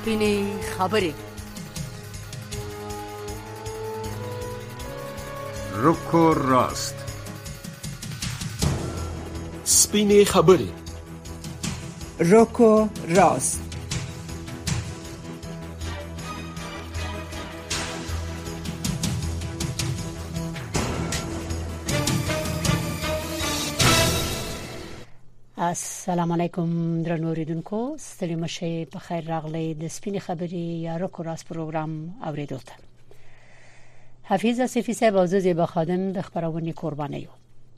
سپینې خبرې. رک و راست. سپینې خبرې. رک و راست. السلام علیکم درنو اوریدونکو، ستړي مشه په خیر راغلی د سپینې خبرې یا رک و راست پروګرام اوریدو ته. حفیظ اسفی صاحب او زیبا خادم د خبرونې قرباني یو.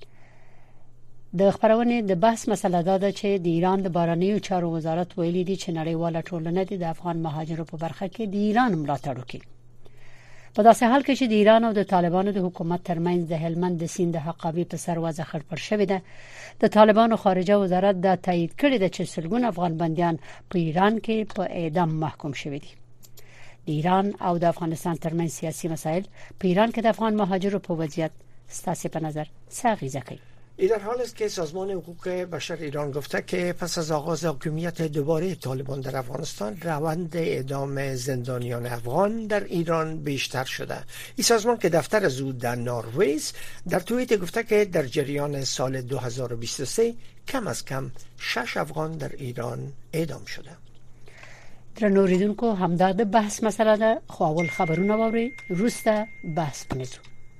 د خبرونې د بحث مسله دا ده چې د ایران د بهرنیو چارو وزارت ویلي دی چې نړیواله ټولنه د افغان مهاجرو په برخه کې د ایران ملاتړ وکړي. په داسې حال کې چې د ایران او د طالبانو د حکومت ترمنځ د هلمند د سیند د حقابې په سر وضع خړپړ شوې ده، د طالبانو خارجه وزارت دا تایید کړی دی چې سلګونه افغان بنديان په ایران کې په اعدام محکوم شوي دي. د ایران او د افغانستان ترمنځ سیاسي مسائل په ایران کې د افغان مهاجرو په وضعیت ستاسو په نظر څه اغیزه کوي؟ این در حال است که سازمان حقوق بشر ایران گفته که پس از آغاز حاکمیت دوباره طالبان در افغانستان روند اعدام زندانیان افغان در ایران بیشتر شده. این سازمان که دفتر از او در نروژ در توییت گفته که در جریان سال 2023 کم از کم 6 افغان در ایران اعدام شده. درنو اوریدونکو، همدا د بحث مسله ده، خو اول خبرونه ووري روسته بحث پنځو.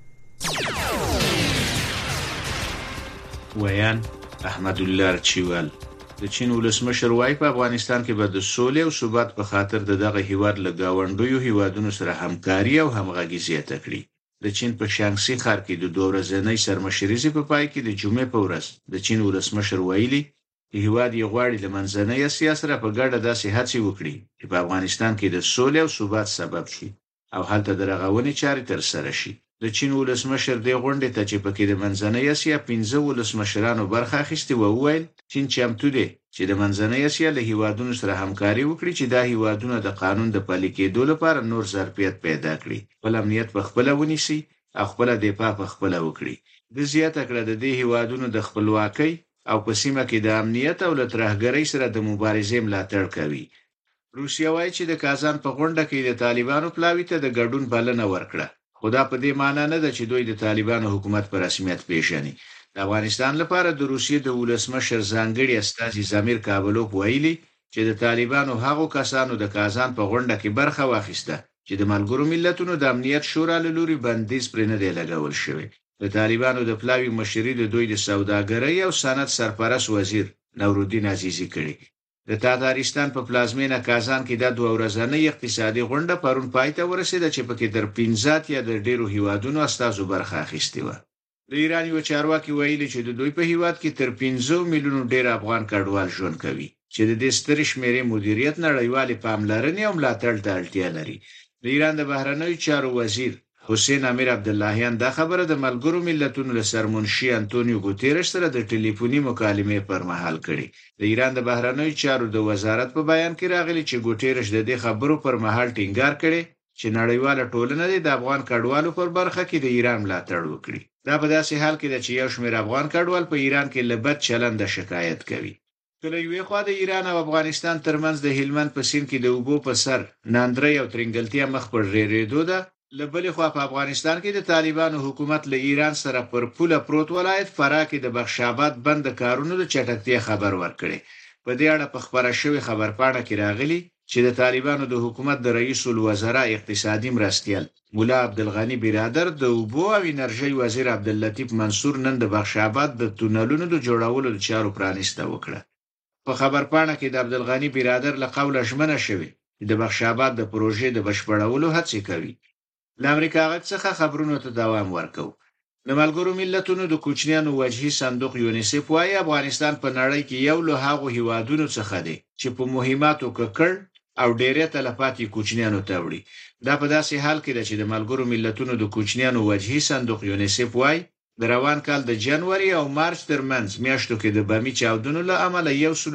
ویان احمد الله رچیوال د چین ولسمشر وای په افغانستان کې به د سولې او ثبات په خاطر دغه هیواد له گاونډیو هیوادونو سره همکاري او همغږي زیاته کړي. د چین په شانګسي ښار کې د دوه ورځې سرمشریزي په پای کې د جمعې په ورځ د چین ولسمشر ویلي هیواد یې غواړي د منځنۍ اسیا سره په ګډه داسې هڅې وکړي چې په افغانستان کې د سولې او ثبات سبب شي او هلته د رغونې چارې تر سره شي. د چین ولسمشر د غونډې ته چې پکې د منځنۍ اسیا 15 ولسمشرانو برخه اخیستي و وویل چین چمتو دی چې د منځنۍ اسیا له هیوادونو سره همکاري وکړي چې دا هیوادونه د قانون د پلي کېدو لپاره نور ظرفیت پیدا کړي، خپل امنیت په خپل ونیسي او خپل دفاع په خپل وکړي. د زیاته کړه د دې هیوادونو د خپلواکۍ او په سیمه کې د امنیت او لترهګرۍ سره د مبارزې ملاتړ کوي. روسیا وایي چې د کازان په غونډه کې د طالبانو پلاوي ته د ګډون بلنه ورکړه. خدا په دې معنی نه ده چې دوی د طالبانو حکومت په رسمیت پیژني. د افغانستان لپاره د روسیې د ولسمشر ځانګړي استازي زمیر کابلوف ویلي چې د طالبانو هغو کسانو د کازان په غونډه کې برخه واخیسته چې د ملګرو ملتونو د امنیت شورا له لوري بندیز پرې نه دی لګول شوی. د طالبانو د پلاوي مشري د دوی د سوداګرۍ او صنعت سرپرست وزیر نورالدین عزیزی کړي. د تاتارستان په پلازمینه کازان کې د دوه ورځنۍ اقتصادي غونډه پرون پای ته ورسېده چې پکې تر 15 یا د ډیرو هیوادونو استازو برخه اخیستې و. د ایران یو چارواکي ویلي چې د دوی په هیواد کې تر 15 میلیونو ډیر افغان کډوال ژوند کوي چې د دې سترې شمیرې مدیریت نړیوالې پاملرنې او ملاتړ ته اړتیا لري. د ایران د بهرنیو چارو وزیر حسین امیر عبداللهیان دا خبره د ملګرو ملتونو له سرمنشي انټونیو ګوتيرش سره د ټلیفوني مکالمې پر مهال کړي. د ایران د بهرنیو چارو د وزارت په بیان کې راغلي چې ګوتيرش د دې خبرو پر مهال ټینګار کړي چې نړیواله ټولنه د افغان کډوالو پر برخه کې د ایران ملاتړ وکړي. دا په داسې حال کې چې یو شمېر افغان کډوال په ایران کې له بد چلند شکایت کوي. کله یوې خوا د ایران او افغانستان ترمنځ د هلمند په سیند کې د اوبو په سر ناندري او ترنګلتیا مخ پر ریریدو ده، لبلې خوا په افغانستان کې د طالبانو حکومت له ایران سره پر پوله پروت ولایت فراه کې د بخشاباد بند کارونو د چټکتیا خبر ورکړي. په دې اړه په خبره شوی خبرپاڼه کې راغلي چې د طالبانو د حکومت د رئیس الوزرا اقتصادي مرستیال مولا عبدالغنی برادر د اوبو او انرژي وزیر عبداللطیف منصور نن د بخشاباد د تونلونو د جوړولو د چارو پرانیسته وکړه. په خبرپاڼه کې د عبدالغنی برادر له قوله ژمنه شوی چې د بخشاباد د پروژې د بشپړولو هڅه کوي. د امریکا غږ څخه خبرونو ته دوام ورکو. د ملګرو ملتونو د کوچنیانو وجهي صندوق یونیسف وايي افغانستان په نړۍ کې یو له هغو هیوادونو څخه دی چې په مهماتو ککړ او ډېرې تلفاتي کوچنیانو ته وړي. دا په داسې حال کې ده چې د ملګرو ملتونو د کوچنیانو وجهي صندوق یونیسف وايي د روان کال د جنوري او مارچ ترمنځ میاشتو کې د بامي چاودنو له امله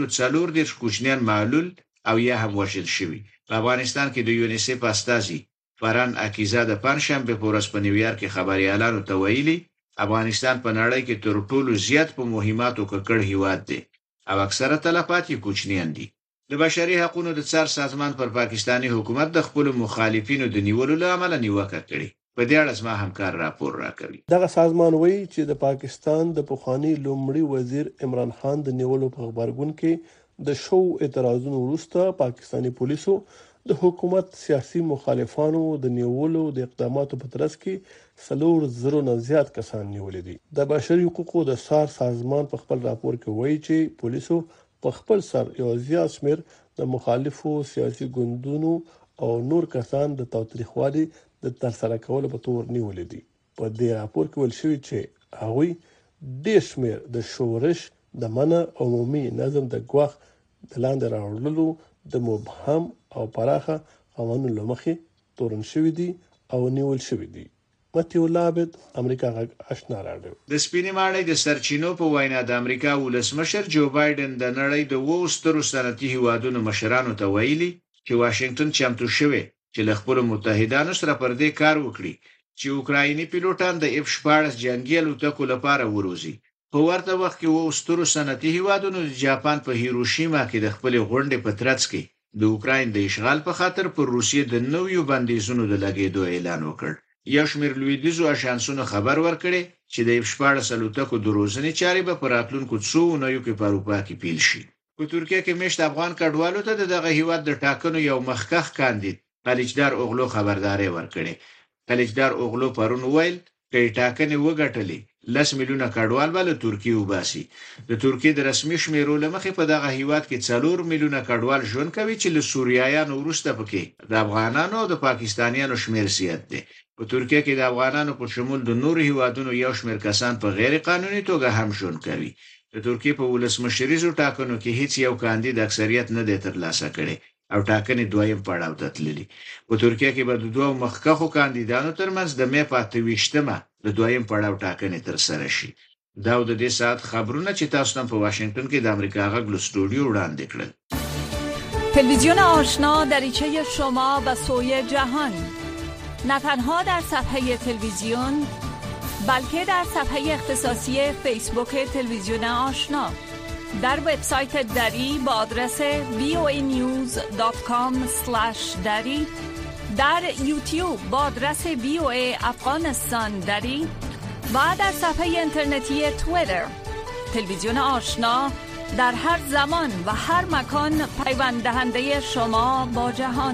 140 کوچنیان معلول او یا هم وژل شوي. په افغانستان کې د یونیسف استازي فران اکیزا د پنځشنبه په ورځ په نیویارک کې خبريالانو ته ویلي افغانستان په نړۍ کې تر ټولو زیات په مهماتو ککړ هیواد دی او اکثره تلفات یې کوچنیان دي. د بشري حقوقو د څار سازمان پر پاکستانی حکومت د خپل مخالفینو د نیولو لامل نیوکه کړې. په دې اړه زما همکار راپور راکوي. دغه سازمان وایي چې د پاکستان د پخوانی لومړي وزیر عمران خان د نیولو په خبرګون کې د شو اعتراضونو وروسته پاکستانی پولیسو د حکومت سیاسي مخالفانو د نیولو د اقداماتو په ترڅ کې 400 نه زیات کسان نیولې دي. د بشري حقوقو د څار سازمان په خپل راپور کې وایي چې پولیسو په خپل سر یو زیات شمېر د مخالفو سیاسي ګوندونو او نور کسان د تاوتریخوالي د ترسره کولو په تور نیولې دي. په دې راپور کې ویل شوی چې هغوی ډېر شمېر د شورش د منع عمومي نظم د ګواښ د لاندې راوړلو د مبهم او پراخه قوانینو له مخې تورن شوی دي او نیول شوی دي. متیو لابد امریکا غږ آشنا راډیو. د سپینې ماڼۍ د سرچینو په وینا د امریکا ولسمشر جو بایدن د نړۍ د 2 سترو صنعتي هیوادونو مشرانو ته ویلي چې واشنگټن چمتو شوی چې له خپل متحدانو سره پر دې کار وکړي چې اوکرایني پیلوټان د F-14 جنگي الوتکو لپاره وروزي. په ورته وخت کې 2 سترو صنعتي هیوادونو د جاپان په هیروشیما کې د خپل غونډې په ترڅ کې د اوکراین د اشغال په خاطر پر روسیې د نویو بندیزونو د لګېدو اعلان وکړ. یو شمېر لویدیځو اژانسونو خبر ورکړي چې د F-14 الوتکو د روزنې چارې به په راتلونکو څو اونیو کې په اروپا کې پیل شي. په ترکیه کې مشت افغان کډوالو ته دغه هیواد د ټاکنو یو مخکخ کاندید خلیجدار اوغلو خبرداري ورکړي. خلیجدار اوغلو پرون ویل چې ټاکنې وګټلې 10 میلیونه کډوال به له ترکیه وباسي. د ترکیه د رسمي شمیرو لمخې په دغه هیواد کې 4 میلیونه کډوال ژوند کوي چې له سوریایانو وروسته پکې د افغانانو او د پاکستانیانو شمیر زیات دی. په ترکیه کې د افغانانو په شمول د نورو هیوادونو یو شمیر کسان په غیر قانوني توګه هم ژوند کوي. د ترکیه په ولسمشریزو ټاکنو کې هیڅ یو کاندید اکثریت نه دی ترلاسه کړی او ټاکنې دویم پړاو ته تللي. په ترکیه کې به د دوه مخکښو کاندیدانو ترمنځ د مې په 28مه د دویم پړاو ټاکنې ترسره شي. دا د دې ساعت خبرونه چې تاسو هم په واشنگټن کې د امریکا غږ له استودیو وړاندې کړل. تلویزیون آشنا دریچه شما و سوی جهان، نه تنها در صفحه تلویزیون بلکه در صفحه اختصاصی فیسبوک تلویزیون آشنا، در وبسایت دری با آدرس voanews.com/dari، در یوتیوب با آدرس VOA افغانستان دری و در صفحه اینترنتی توییتر. تلویزیون آشنا در هر زمان و هر مکان پیوند دهنده شما با جهان.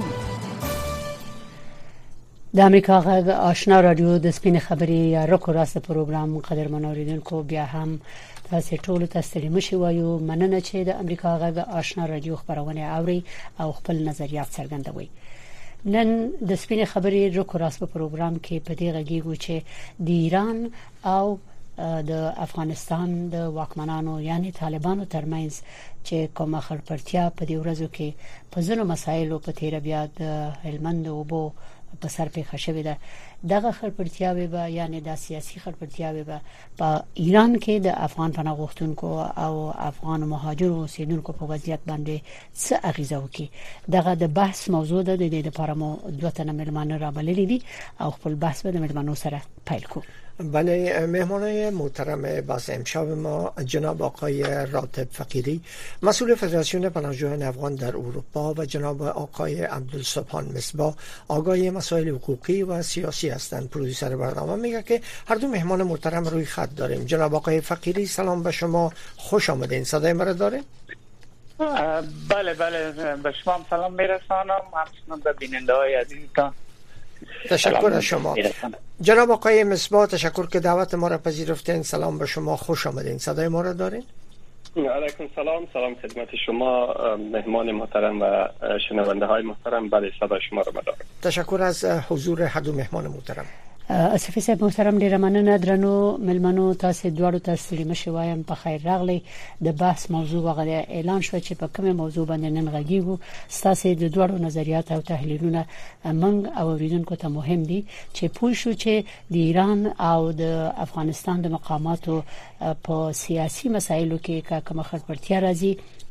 د امریکا غږ آشنا رادیو د سپین خبري یا رکو راست پروګرام قدرمن اوریدونکو بیا هم تاسو ټول ته ستړي مشي وایو. مننه چې د امریکا غږ آشنا رادیو خبرونه اوري او خپل نظریات څرګندوي. نن د سپین خبري رکو راست پروګرام کې په دې غږیږو چې د ایران او د افغانستان د واکمنانو یعنی طالبانو ترمنځ چې کومه خړپړتیا په دې ورځو کې په ځینو مسایلو په تیر بیا د هلمند او بو په سر پیښه شوې ده. دغه خړپړتیاوې به یعنی د سیاسي خړپړتیاوې به په ایران کې د افغان پناه غوښتونکو او افغان مهاجرو اوسیدونکو په وضعیت باندې څه اغیزه وکړي. دغه د بحث موضوع ده. د دې لپاره مو دوه تنه مېلمانه راغلي دي او خپل بحث به د مېلمانو سره پیل کوو. بله، مهمان محترم باز امشب ما جناب آقای راتب فقیری مسئول فدراسیون پناهجویان افغان در اروپا و جناب آقای عبدالسبحان مصباح آگاه مسائل حقوقی و سیاسی هستند. پرودوسر برنامه میگه که هر دو مهمان محترم روی خط داریم. جناب آقای فقیری سلام به شما، خوش آمدین. صدای مرا دارین؟ بله به شما سلام میرسانم، همچنین به بیننده‌های عزیزتان. تشکر از شما. جناب آقای مصباح تشکر که دعوت ما را پذیرفتین. سلام به شما، خوش آمدین. صدای ما را دارین؟ علیکم سلام خدمت شما مهمان محترم و شنونده های محترم. بله صدای شما را دارم. تشکر از حضور هر دو مهمان محترم. اسفی صاحب محترم، ډیره مننه درنو ملمنو. تاسو دواړو ته ستړي مشي وایم، په خیر راغلی. د بحث موضوع وغه اعلان شو چې په کومه موضوع باندې نن غږیږو. تاسو د دواړو نظریات او تحلیلونه موږ او اوریدونکو ته مهم دي چې پوه شو چې د ایران او د افغانستان د مقاماتو په سیاسي مسایلو کې کومه خړپړتیا راځي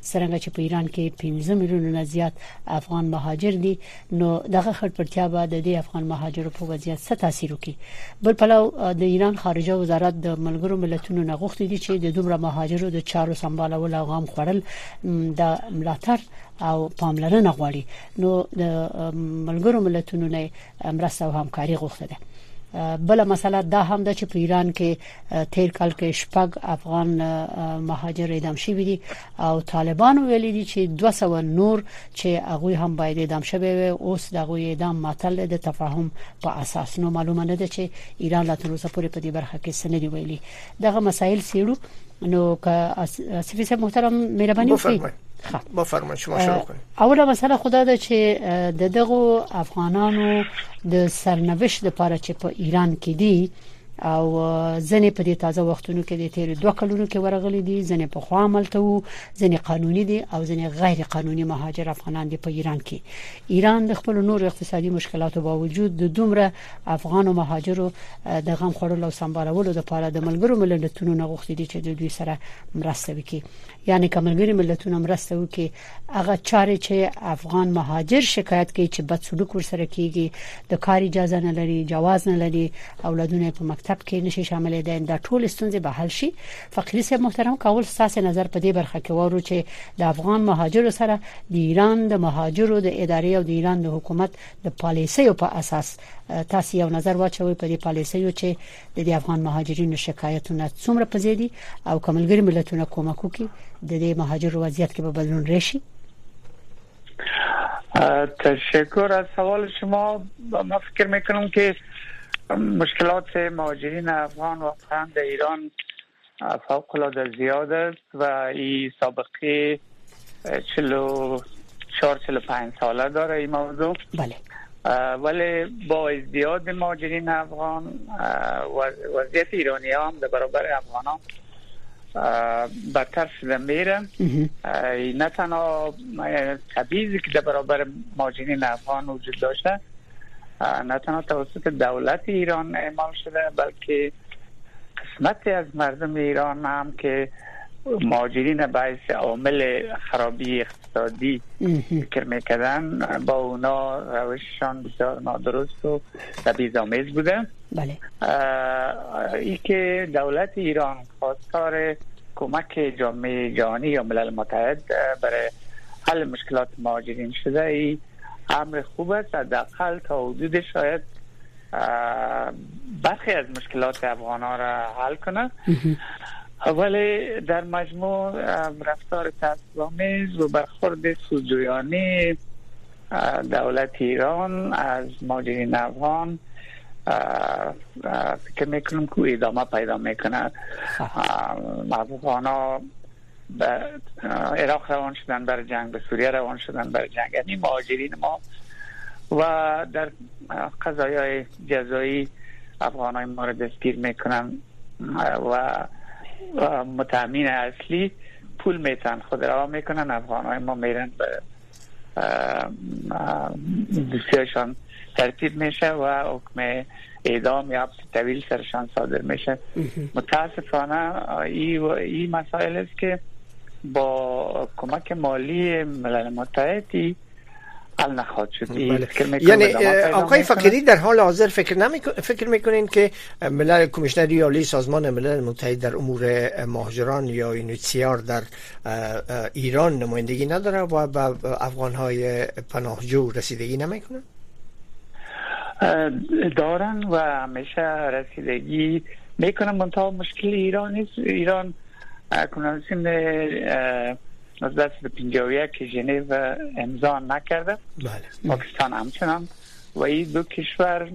څنګه چې په ایران کې 15 میلیونه زیات افغان مهاجر دي نو دغه خړپړتیا به د افغان مهاجرو په وضعیت څه تاثیر وکړي. بل پلو د ایران خارجه وزارت د ملګرو ملتونو نه غوښتي دي چې د دومره مهاجرو د چارو سمبالول او غام خړل د ملاتړ او پاملرنه غواړي. نو د ملګرو ملتونو نه مرسته او همکاري غوښته ده. بل مسله دا هم ده چې په ایران کې تیر کال کې شپږ افغان مهاجر اعدام شوي دي او طالبان ویلي دي چې 200 نور چې هغه هم باید اعدام شوي اوس دغه اعدام معطل د تفاهم په اساس. نو معلومه نه ده چې ایران لا تر اوسه پورې په دې برخه کې څه نه دی ویلي. دغه مسایل سیړو نو که سفیر صاحب محترم مهرباني وکړئ. بفرمایئ شما شروع کنید. اوله مسله خدا ده چې دغه افغانانو د سرنوشت لپاره چې په ایران کې دي او ځنې په دې تازه وختونو کې د تیر 2 کلونو کې ورغلي دي، ځنې په خوا عملته وو، ځنې قانوني دي او ځنې غیر قانوني مهاجر افغانان دي په ایران کې. ایران د خپل نور اقتصادي مشکلاتو باوجود د دومره افغان او مهاجرو د غم خورلو او سمبالولو لپاره د ملګرو ملتونو نه غوښتي دي چې د دوی سره مرسته وکړي. یعنی کوملګری ملتونو مرسته وکړي هغه چارې چې افغان مهاجر شکایت کوي چې بد سلوک ورسره کیږي، د کار اجازه نه لري، جواز نه لري، اولادونه په مکتب کې نشي شامل دي، دا ټول ستونزې به حل شي. فقیر صاحب محترم کول ساس نظر په دې برخه کې وارو چې د افغان مهاجرو سره د ایران د مهاجرو د ادارې او د ایران د حکومت د پالیسیو په اساس تاسو یو نظر واچوي په دې پالیسیو چې د افغان مهاجرینو شکایتونه څومره پزیدي او کوملګری ملتونه کومک وکړي د دې مهاجرو وضعیت کې به بدلون راشي. تشکر از سوال شما. من فکر میکنم که مشکلات مهاجرین افغان واقعا در ایران فوق العاده زیاد است و این سابقه 44-45 ساله داره این موضوع. بله. ولی با ازدیاد مهاجرین افغان وضعیت ایرانی ها هم در برابر افغان ها بدتر شده میره. نه تنها تبعیضی که در برابر مهاجرین افغان وجود داشته نه تنها توسط دولت ایران اعمال شده بلکه قسمتی از مردم ایران هم که مهاجرین باعث عامل خرابی اقتصادی فکر میکردن با اونا روششان بسیار نادرست و تبعیض‌آمیز بوده. بله. ای که دولت ایران خواستار کمک جامعه جهانی یا ملل متحد برای حل مشکلات مهاجرین شده، ای امر خوب است. حداقل تا حدود شاید برخی از مشکلات افغان‌ها را حل کنه. ولی در مجموع رفتار تعصب‌آمیز و برخورد سوجویانه دولت ایران از مهاجرین افغان فکر میکنم که ادامه پیدا میکنه. افغان‌ها به عراق روان شدن برای جنگ، به سوریه روان شدن برای جنگ، یعنی مهاجرین ما و در قضایای جزایی افغان‌های ما را دستگیر میکنن و متهمین اصلی پول میتن خود رها میکنن. افغان‌های ما میرن به دوستیشان ترتیب میشه و حکم اعدام یا حبس طویل سرشان صادر میشه. متاسفانه این مسائل است که با کمک مالی ملل متحدی حل نخواهد شد. یعنی آقای فقیری در حال حاضر فکر میکنین که کمیشنر عالی سازمان ملل متحد در امور مهاجران یا UNHCR در ایران نمایندگی نداره و به افغان‌های پناهجو رسیدگی نمیکنه؟ دارن و همیشه رسیدگی میکنن. منتها مشکل ایران نیست. ایران کنوانسیون 1951 که ژنو امضا نکرده. بله. پاکستان همچنان و این دو کشور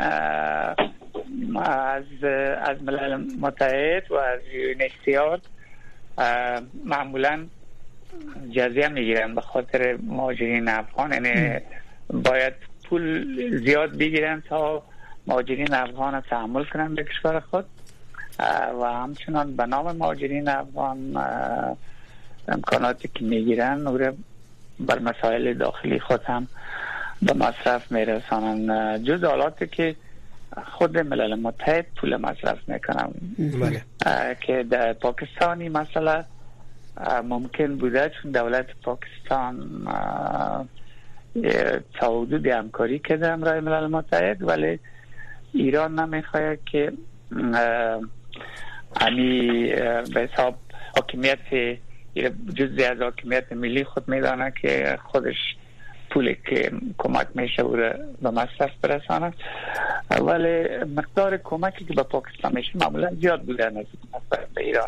از ملل متحد و از UNHCR معمولا جزیه میگیرن به خاطر مهاجرین افغان. یعنی باید پول زیاد بگیرن تا مهاجرین افغان را تحمل کنن به کشور خود و همچنان به نام مهاجرین افغان امکاناتی که میگیرن او بر مسائل داخلی خود هم به مصرف میرسانن، جز حالاتی که خود ملل متحد پول مصرف میکنن. که در پاکستانی مثلا ممکن بوده، چون دولت پاکستان تعهد همکاری کرده همراه ملل متحد، ولی ایران نمیخواد که امی به حساب حاکمیت جزئی از حاکمیت ملی خود میدانه که خودش پولی که کمک میشه به مصرف برسانه، ولی مقدار کمکی که به پاکستان میشه معمولا زیاد بوده نسبت به ایران.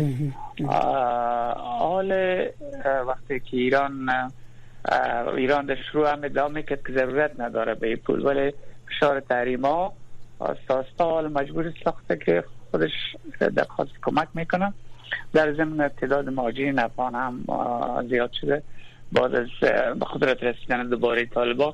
حال وقتی که ایران در شروع هم ادعا میکرد که ضرورت نداره به پول، ولی فشار تحریم ها آستا حال مجبور ساخته که خودش درخواست کمک میکنه. در ضمن تعداد مهاجرین افغان هم زیاد شده بعد از به قدرت رسیدن دوباره طالبان.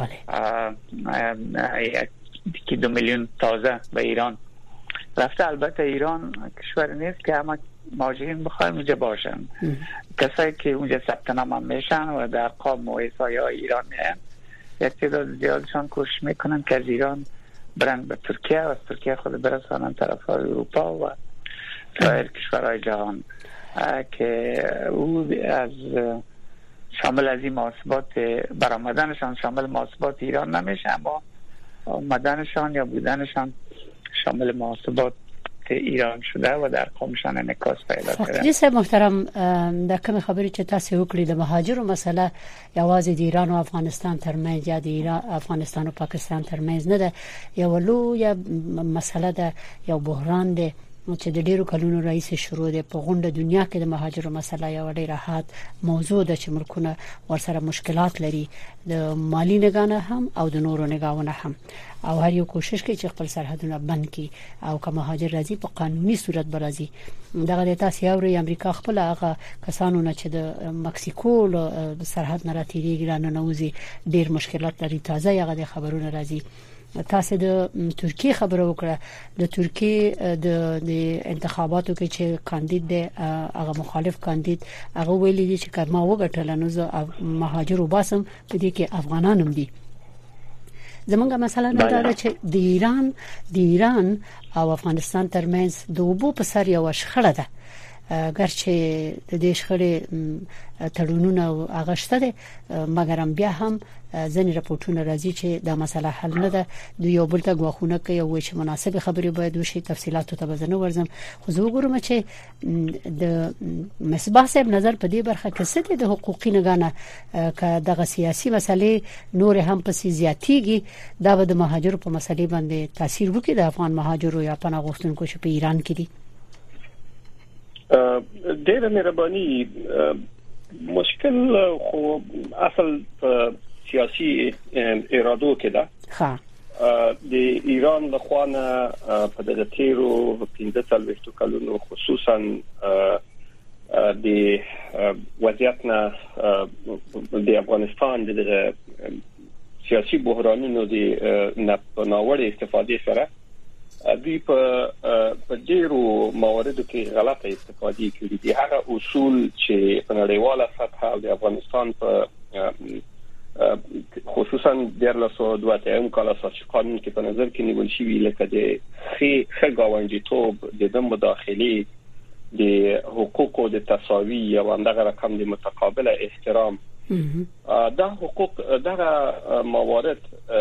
که 2 میلیون تازه به ایران رفته. البته ایران کشور نیست که همه مهاجرین بخواهیم اونجا باشن. کسایی که اونجا ثبت نام میشن و در قام و ایسایی های ایران میان، یک تعداد زیادشان کوشش میکنن که از ایران برن به ترکیه و از ترکیه خود برسانن طرف اروپا و سایر کشورهای جهان، که او از شامل از این محاسبات برآمدنشان شامل محاسبات ایران نمیشه، اما آمدنشان یا بودنشان شامل محاسبات ایران شده و در قومشان انعکاس پیدا کرده. جناب محترم، د کوم خبرې چې تاسو وکړې د مهاجرو مسله یوازې د ایران او افغانستان ترمنځ یا د ایران افغانستان او پاکستان ترمنځ نه ده، یو لویه مسله ده، یو بحران ده چې د ډیرو کلونو راځي شروع ده. په غونډه دنیا کې د مهاجرو مسله یو ډیره حاد موضوع ده چې ملکونه ورسره مشکلات لري، د مالی نگاه هم او د نورو نگاهونه هم، او هر یو کوشش کوي چې خپل سرحدونه بند کړي او که مهاجر راځي په قانوني صورت برازي. دغه د تاسو اوري امریکا خپل هغه کسانو نه چې د مکسیکو له سرحد نه راتېږي رانه نوځي ډیر مشکلات لري. تازه هغه د خبرونه راځي. تاسو د ترکیه خبرو وکړه، د ترکیه د انتخاباتو کې چې کاندید دی هغه مخالف کاندید هغه ویلي دي چې کما وګټل نو زه مهاجر وباسم په دې کې افغانان هم دي. زمونږه مسله نه ده چې د ایران او افغانستان ترمنځ د اوبو په سر یو شخړه ده، ګرچې د دې شخړې تړونونه اغشته دي، مګر هم بیا هم ځینې راپورټونه راځي چې دا مسله حل نه ده. د یو بل ته غواخونه کوي او چې مناسبه خبرې باید وشي. تفصيلاتو ته بزنه ورزم، خو زه وګورم چې د مصباح صاحب نظر په دې برخه کې څه دي د حقوقي نگانه که دغه سیاسي مسلې نور هم پسې زیاتېږي، دا به د مهاجرو په مسلې باندې تاثیر وکړي د افغان مهاجرو یا پناه غوښتونکو چې په ایران کې دي. ډېر مهرباني. مشکل خو اصل سیاسي ارادو کې ده. د ایران له خوانه په دغه تیرو 15 کلونو خصوصا د وضعیت نه د افغانستان د سیاسي بحرانونو د ناوړه استفاده سره دوی په ډیرو مواردو کې غلطه استفاده کړې دي. هغه اصول چې په نړیواله سطح د افغانستان په خصوصا د 2022 کال اساسي قانون کې په نظر کې نیول شوی، لکه د ښه ګاونډیتوب، د مداخله، د حقوقو د تساوي او همدغه رقم د متقابل احترام. دا حقوق دغه موارد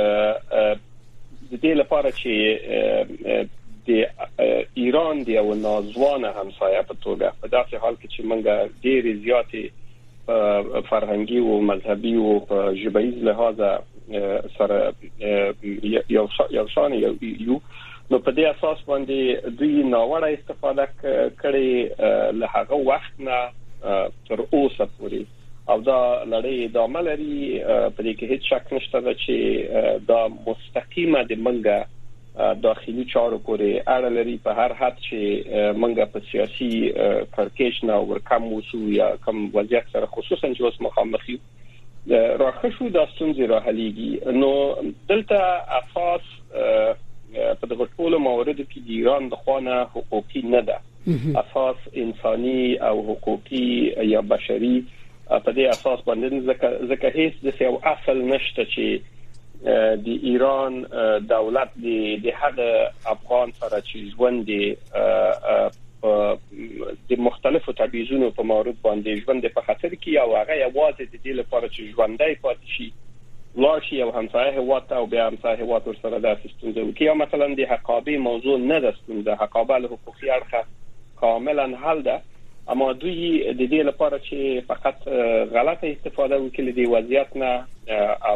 د دې لپاره چې د ایران دی او نازوانه همسایه په توګه په داسې حال کې چې موږ ډېر زیاتې فرهنګي او مذهبي او ژبهیز لحاظ سره یو شان یو نو په دې اساس باندې دوی ناوړه استفاده کړي له هغه وخت نه تر اوسه پورې، او دا لړۍ ادامه لري. په دې کې هیڅ شک نشته چې دا مستقیمه د منګه داخلي چارو پورې اړه لري، په هر حد چې منګه په سیاسي کړکېچ نه ورکم وسو یا کم وضعیت سره خصوصا چې اوس مخامخ یو راخه شو د ستونزې راحلېږي. نو دلته اساس په دغه ټولو مواردو کې د ایران د خوانه حقوقي نه ده، اساس انساني او حقوقي یا بشري. په دې اساس باندې ځکه هیڅ د یو اصل نشته چې د ایران دولت د هغه افغان سره چې ژوند د مختلفو تبعیضونو په مورد باندې ژوند په خطر کې او هغه یوازې د دې لپاره چې ژوندۍ پاتې شي لاشي او همسایه هوات او بیا همسایه هوات ورسره د ستونزې وکړي یا مثلا د حقابه موضوع نه د ستونزې حقابه له حقوقي اړخه کاملا حل ده اما دوی د دې لپاره چې فقط غلطه استفاده وکړي د وضعیت نه او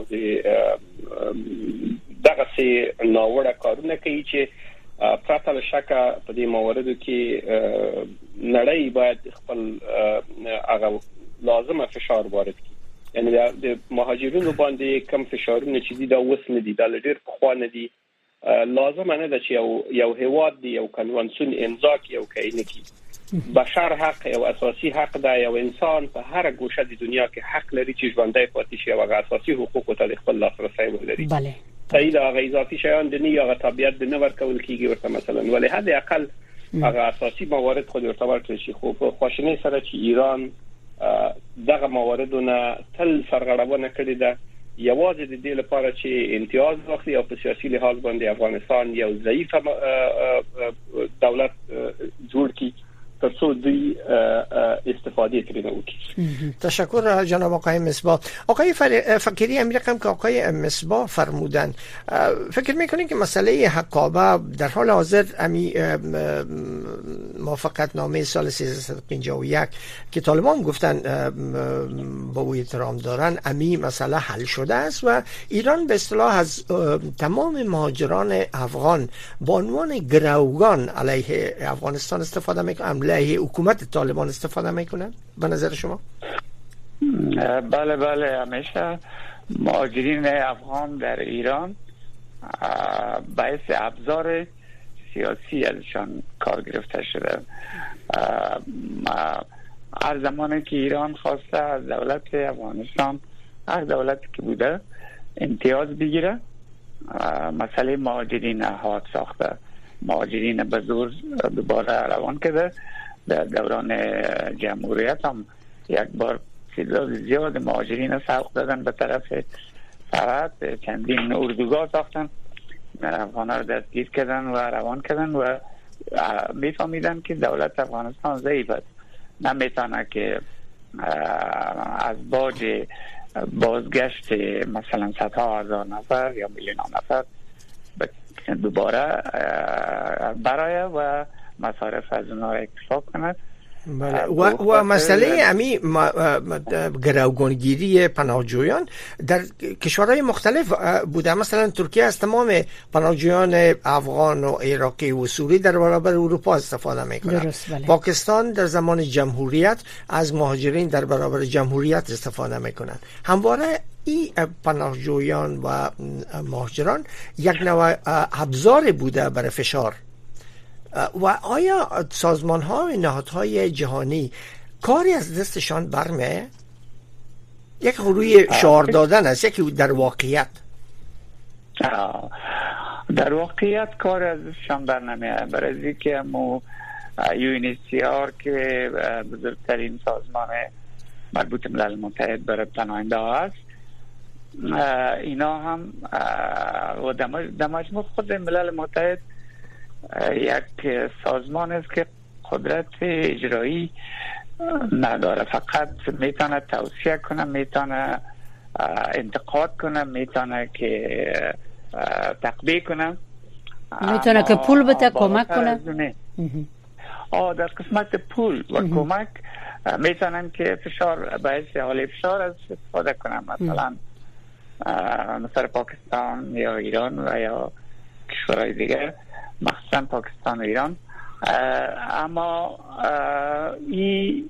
دغه سي ناوړه کارونه کوي چې پرته له شکه په دې مواردو کې نړۍ باید خپل هغه لازمه فشار وارد کړي یعنی د مهاجرینو باندې کم فشارونه چې دا وس نه دي دا ډېر په خوا نه دي لازم نه ده چې یو هیواد دی یو کنوانسیون امضا کړي او کینه کړي بشر حق او اساسي حق ده یو انسان په هر گوشه د دنیا کې حق لري چې ژوندۍ پاتې شي او اساسي حقوق ته خپل لاسرسي ولري بله صحیح هغه اضافي شیان د نه هغه طبيعت د نه ورکول کیږي ورته مثلا ولې حد اقل هغه اساسي موارد خو ورته ورکړي شي خو په خواشنۍ سره چې ایران دغه مواردونه تل سرغړونه کړې ده یوازې د دې لپاره چې امتیاز واخلي او په سیاسي لحاظ باندې افغانستان یو ضعیف دولت جوړ کړي ترڅو دوی استفاده ترې وکړي. تشکر جناب آقای مصباح. آقای فقیری امیرقم که آقای مصباح فرمودن فکر میکنین که مسئله حقابه در حال حاضر موافقت نامه سال 1351 که طالبان گفتن با او احترام دارن مسئله حل شده است و ایران به اصطلاح از تمام مهاجران افغان به عنوان گروگان علیه افغانستان استفاده میکنن علیه حکومت طالبان استفاده میکنن به نظر شما؟ بله همیشه مهاجرین افغان در ایران باعث ابزار سیاسی ازشان کار گرفته شده. هر زمانی که ایران خواسته از دولت افغانستان هر دولتی که بوده امتیاز بگیره مسئله مهاجرین حاد ساخته مهاجرین به زور دوباره روان کرده. در دوران جمهوریت هم یک بار تعداد زیاد مهاجرین سوق دادن به طرف سرحد چندین اردوگاه ساختن افغان‌ها رو دستگیر کردن و روان کردن و میفهمیدن که دولت افغانستان ضعیف است نمیتونه که از باج بازگشت مثلا صدها هزار نفر یا میلیون نفر دوباره برای و مصارف از اونها اکتفا کند. و مسئله گروگانگیری پناهجویان در کشورهای مختلف بوده. مثلا ترکیه از تمام پناهجویان افغان و عراقی و سوری در برابر اروپا استفاده میکنه. پاکستان در زمان جمهوریت از مهاجرین در برابر جمهوریت استفاده میکنن. همواره این پناهجویان و مهاجران یک نوع ابزار بوده برای فشار. و آیا سازمان ها و نهادهای جهانی کاری از دستشان برمه؟ یک روی شعار دادن است یکی در واقعیت کار ازشان برنمیه برای اینکه UNHCR که بزرگترین سازمان مربوط ملل متحد برای پناهنده ها است اینا هم و در مجموع خود ملل متحد یک سازمان است که قدرت اجرایی نداره فقط میتونه توصیه کنه میتونه انتقاد کنه میتونه که تقبیه کنه میتونه که پول بده کمک کنه در قسمت پول و کمک میتونن که فشار باعث حال فشار از استفاده کنن مثلا مثل پاکستان یا ایران و یا کشورهای دیگه مخصوصا پاکستان و ایران اما این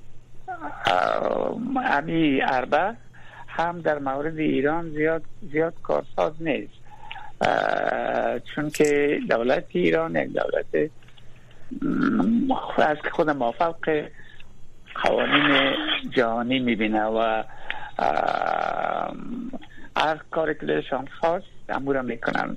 اربع هم در مورد ایران زیاد کارساز نیست چون که دولت ایران یک دولت از که خود موافق قوانین جهانی میبینه و هر کاری که دلشان خواست امور میکنن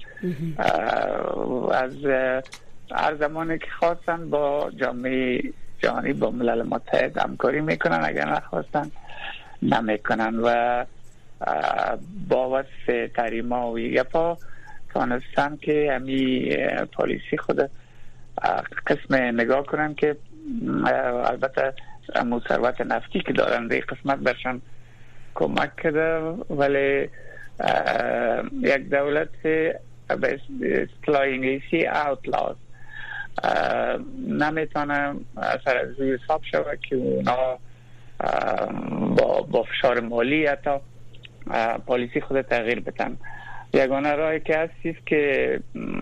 از هر زمانی که خواستن با جامعه جهانی با ملل متحد همکاری میکنن اگر نخواستن نمیکنن و با وصف تحریما و یپا تانستن که همی پالیسی خود قسم نگاه کنن که البته امو ثروت نفتی که دارن به قسمت برشان کمک کرده، ولی یک دولت به اصطلاح انگلیسی outlaws نمیتونه اثر از روی حساب شود که اونا با فشار مالی حتی پالیسی خود تغییر بدن. یگانه راهی که هست که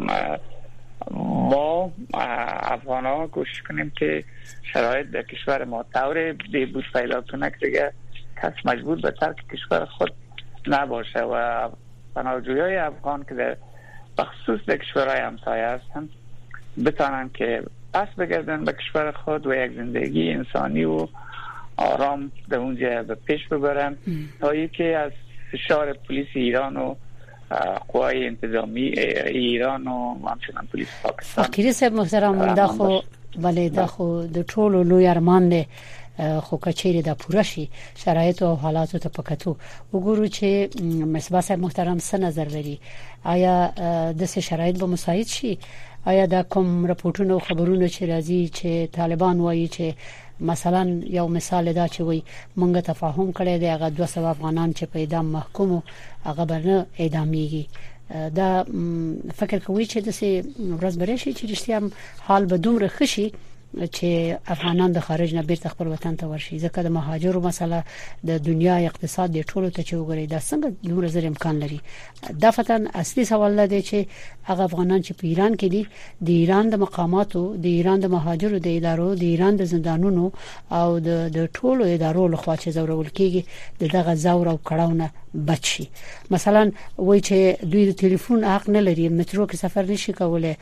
ما افغان ها کوشش کنیم که شرایط در کشور ما طور بهبود پیدا کنه که دیگه کس مجبور به ترک کشور خود نباشه و پناهجویای افغان که در بخصوص در کشورهای همسایه هستن بتانن که پس بگردن به کشور خود و یک زندگی انسانی و آرام در اونجا به پیش ببرن تا اینکه از فشار پلیس ایران و قوای انتظامی ایران و همچنان پلیس پاکستان فقیری صاحب محترم دا خو د ټولو لوی ارمان دی خو کچېری د پوره شي شرایط او حالات ته پکاتو وګورو چې مصباح صاحب محترم څه نظر لري؟ آیا د څه شرایط به مساعد شي؟ آیا دا کوم راپورټونه او خبرونه چې راځي چې طالبان وایي چې مثلا یو مثال دا چې وایي مونږ تفاهم کړی دی هغه 200 افغانان چې په اعدام محکوم هغه برنه اعداميږي، دا فکر کوي چې د څه ورځ بری شي چې رښتیا حال به دومره خشي چې افغانان د خارج نه بیرته خپل وطن ته ورشي؟ ځکه د مهاجرو مسله د دنیا اقتصاد د ټولو ته چې وګوري دا څنګه دومره زر امکان لري؟ دا فتن اصلي سوال دی چې هغه افغانان چې په ایران کې دي د ایران د مقاماتو، د ایران د مهاجرو د ادارو، د ایران د زندانونو او د ټولو ادارو لخوا چې زورول کېږي دغه زور او کړهونه بچي. مثلا وای چې دوی د ټلیفون حق نه لري، مترو کې سفر نشي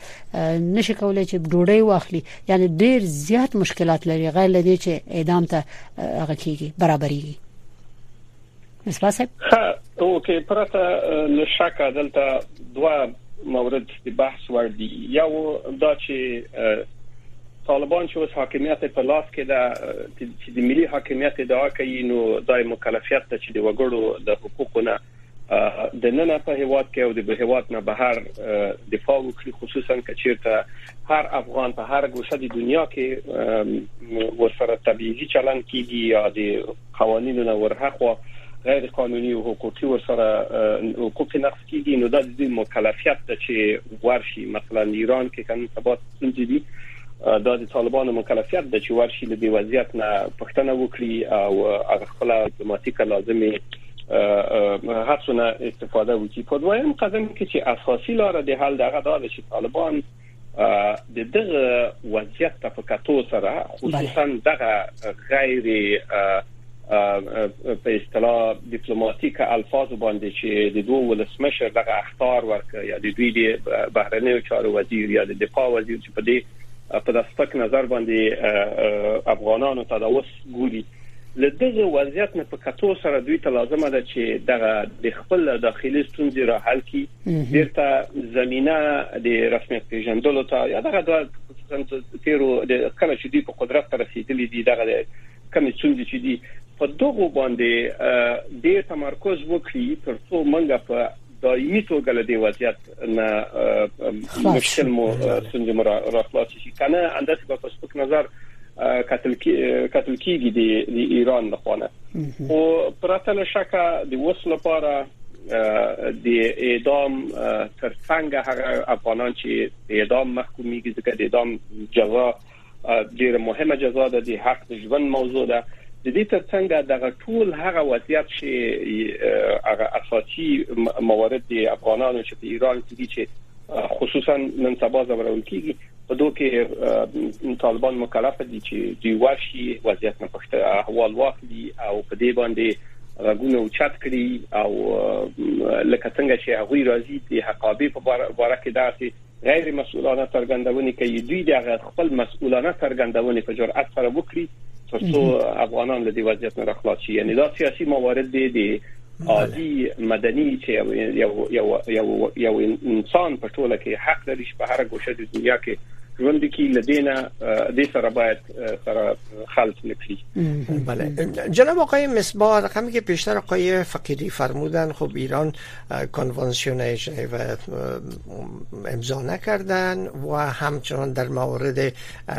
کولای چې ډوډۍ واخلي، یعنی ډیر زیات مشکلات لري غیر لدی چې اعدام ته هغه کیږي برابرېږي. مصباح صاحب اوکې پرته لشکه دلته دوه مورد د بحث ور دي. یو دا چې طالبان چې اوس حاکمیت په لاس کې ده چې د ملي حاکمیت ادعا کوي نو دای مکلفیت ته چې د وګړو د حقوقونه د نن په هیواد کې او د هیواد نه بهر دفاع وکړي، خصوصا که چیرته هر افغان په هر ګوشه د دنیا کې ورسره تبعیضي چلند کیږي یا د قوانینو نه ورهخوا غیر قانوني او حقوقي ورسره حقوق نقض کیږي، نو د دې مکلفیت ته چې ورشي مثلا ایران کې قانون ثبات ستونزې دا د طالبانو مکلفیت د چې ورشي له دې وضعیت نه پښتنه وکړي او هغه خپل ډیپلوماټیک لازمي هڅونه استفاده وکړي. په دویم قدم کې چې اساسي لار د حل دغه دا چې طالبان د دغه وضعیت په کتو سره خصوصا دغه غیر په اصطلاح ډیپلوماټیک الفاظ باندې چې د دوه ولسمشر دغه اخطار ورکړي یا د دوی د بهرنیو چارو وزیر یا د دفاع وزیر چې په داستک نظر باندې افغانانو ته دا وس ګوري لدغه وضعیت نه په کتو سره دوی ته لازمه ده چې دغه د خپل داخلي ستونزې را حل کړي، بیرته زمينه د رسمیت پیژندلو ته یا دغه د تیرو د کله چې دوی په قدرت رسیدلي دي دغه کمی ستونزې چې دي په دغه باندې ډېر تمرکز وکړي ترڅو موږ په دایمي توګه له دې وضعیت نه مشکل مو ستونزې مو را خلاص شي کنه انداز په سپک نظر قتل کیږي د ایران لخوا او پرته له شکه د وصل لپاره د اعدام ترڅنګ هغه افغانان چې اعدام محکومیږي ځکه د اعدام جزا ډیره مهمه جزا ده، د حق د ژوند موضوع ده. د دې ترڅنګ دغه ټول هغه وضعیت چې هغه اساسي موارد د افغانانو چې په ایران کې دي چې خصوصا نن سبا زورول کیږي په دوه کې طالبان مکلف دي چې دوی ورشي وضعیت نه پښته احوال واخلي او په دې باندې غوونه اوچت کړي او لکه څنګه چې هغوی راځي د حقابې په باره کې داسې غیر مسؤلانه څرګندونې کوي، دوی د خپل مسؤلانه څرګندونې په جرأت سره وکړي ترڅو افغانان له دې وضعیت نه خلاص شي. یعنی دا سیاسي موارد دي د عادي مدني چې یو انسان په ټوله کې حق لري په هر ګوشه د دنیا کې ژوند کې لدينا د سره باید سره خلط نکړي. بله جناب آقای مصباح، رقمی که پیشتر آقای فقیری فرمودن خب ایران کنوانسیون ژنو امضا نکردن و همچنان در مورد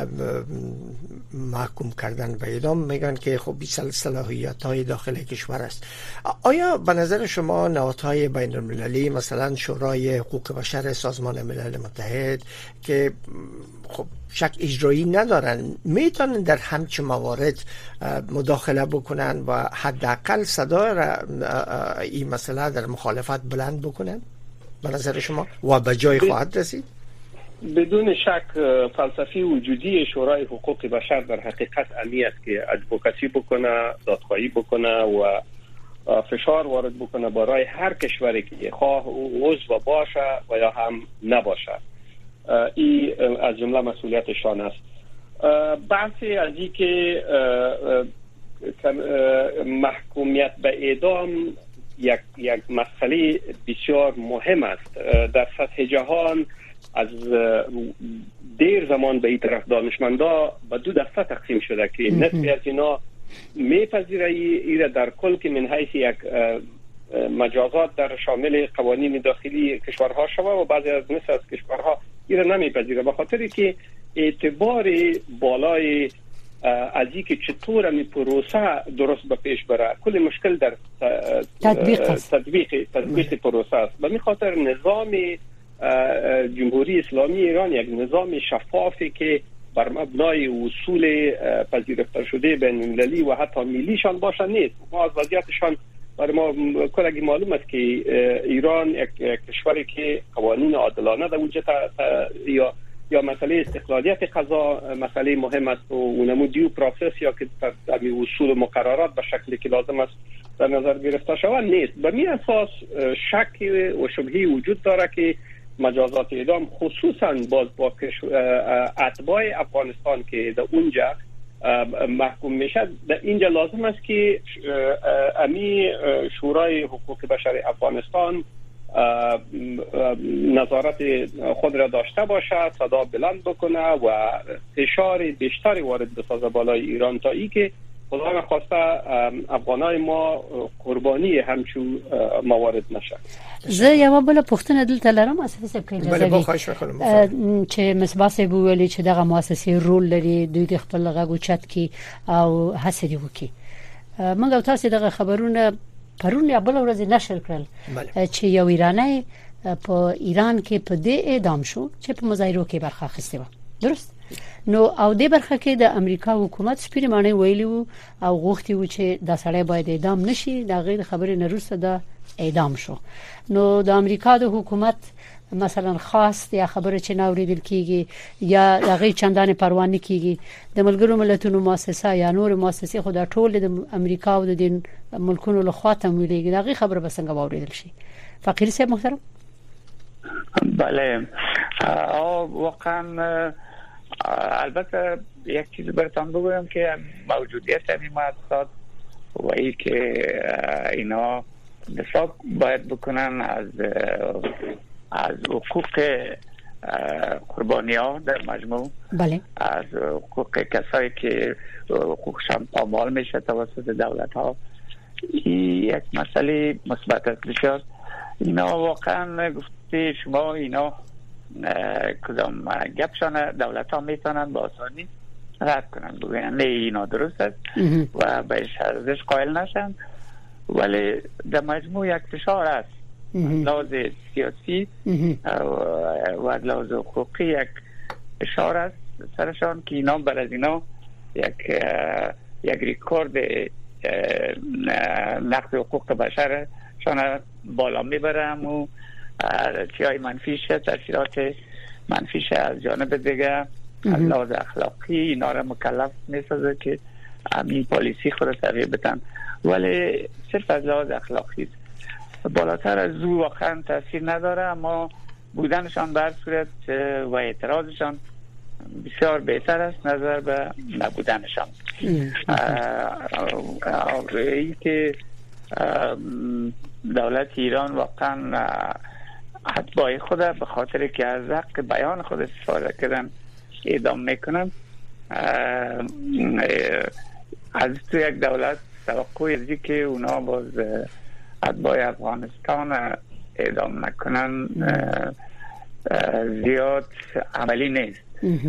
محکوم کردن به اعدام میگن که خب صلاحیت‌های داخل کشور است. آیا به نظر شما نهادهای بین المللی مثلا شورای حقوق بشر سازمان ملل متحد که خب شک اجرایی ندارن میتونن در همچین موارد مداخله بکنن و حداقل صدا را این مسئله در مخالفت بلند بکنن به نظر شما و به جای خواهد رسید؟ بدون شک فلسفی وجودی شورای حقوق بشر در حقیقت اهمیت که ادوکاسی بکنه، دادخواهی بکنه و فشار وارد بکنه برای هر کشوری که خواه عضو باشه و یا هم نباشه. این از جمله مسئولیتشان است. بحثی از این که محکومیت به اعدام یک مسئله بسیار مهم است. در سطح جهان از دیر زمان به این طرف دانشمندا به دو دسته تقسیم شده که نسبی از اینا میپذیره ایره در کل که من حیث یک مجازات در شامل قوانین داخلی کشورها شود و بعضی از مثل از کشورها ایره نمیپذیره به خاطری که اعتبار بالای از این که چطور این پروسه درست به پیش بره کل مشکل در تطبیق پروسه است. به این خاطر نظام جمهوری اسلامی ایران یک نظام شفافی که بر مبنای اصول پذیرفته شده بین المللی و حتی ملیشان باشه نیست. ما از وضعیتشان برای ما کلگی معلوم است که ایران یک کشوری که قوانین عادلانه در وجود یا مسئله استقلالیت قضا مسئله مهم است و اونمو دیو پروسس یا که در اصول مقررات به شکلی که لازم است در نظر گرفته شود نیست. به می اساس شک و شبهه وجود داره که مجازات اعدام خصوصا باز با اتباع افغانستان که در اونجا محکوم میشه، در اینجا لازم است که امی شورای حقوق بشر افغانستان نظارت خود را داشته باشه، صدا بلند بکنه و فشار بیشتری وارد بسازه بالای ایران تا ای که خدا نخواسته افغانای ما قربانی همچون موارد نشه. زه یو بل پوښتنه دلته لرم اساسي سب کې بله بخښش وکړم چې مسباسه بوولي چې دغه مؤسسې رول لري دوی د خپل غږ چت کې او هڅه دی وکي. موږ تاسو دغه خبرونه پرون یا بل ورځ نشر کړل چې یو ایرانی په ایران کې په دې اعدام شو چې په مظاهرو کې برخه اخیسته و. درست؟ نو او د برخه کې د امریکا حکومت سپیرمانه ویلی او غوښتي و چې د سړی باید اعدام نشي، دا غیر خبره نه روسته د اعدام شو. نو د امریکا د حکومت مثلا خاص یا خبره چې ناوریدل کیږي یا د غیر چندان پروا نه کیږي د ملګرو ملتونو مؤسسه یا نور مؤسسې خو د ټول د امریکا او د ملکونو له خوا تمویلېږي، دا غیر خبره بسنګ واوریدل شي. فقیر صاحب محترم. بله واقعا البته یک چیز براتون بگویم که موجودیت همین مؤسسات و ای که اینا دفاع باید بکنن از حقوق قربانی ها در مجموع، بله، از حقوق کسایی که حقوقشان پامال میشه توسط دولت ها، این یک مسئله مثبت است بسیار. اینا واقعا گفته شما اینا کدام گپشان دولت ها میتونن با آسانی رد کنن، بگوین نه اینا درست است و بهش ارزش قائل نشن، ولی در مجموع یک فشار است لحاظ سیاسی و لحاظ حقوقی یک فشار است سرشان که اینا بر از اینا یک ریکورد نقض حقوق بشر شان بالا میبرم و چیای منفیش تاثیرات منفیش از جانب دیگه از لحاظ اخلاقی اینا را مکلف میسازه که همین پالیسی خود را تغییر بدن، ولی صرف از لحاظ اخلاقی بالاتر از او واقعا تاثیر نداره، اما بودنشان بر صورت و اعتراضشان بسیار بهتر است نظر به نبودنشان. این که دولت ایران واقعا اتباع خود به خاطر که از حق بیان خود استفاده کردن اعدام میکنن، از تو یک دولت توقع از که اونا باز اتباع افغانستان اعدام نکنن زیاد عملی نیست.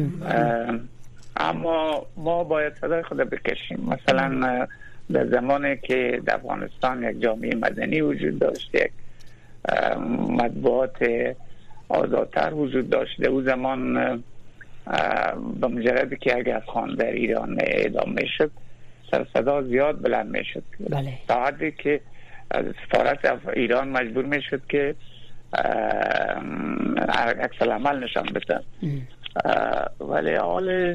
اما ما باید صدای خود بکشیم. مثلا در زمانی که در افغانستان یک جامعه مدنی وجود داشت، یک مطبوعات آزادتر وجود داشت، او زمان به مجردی که اگر افغان در ایران اعدام میشد سر صدا زیاد بلند میشد. تا حدی که سفارت ایران مجبور میشد که عکس العمل نشان بده. ولی حال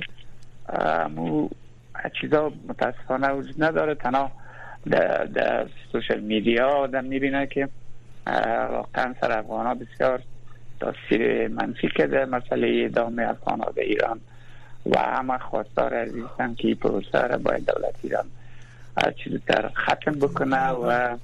چیزا متاسفانه وجود نداره. تنها در سوشل میدیا آدم میبینه که واقعا سر افغان ها بسیار تاثیر منفی کرده مسئله اعدام افغان ها در ایران و همه خواستار عزیزم که این پروسه را باید دولت ایران چیزی تر ختم بکنه و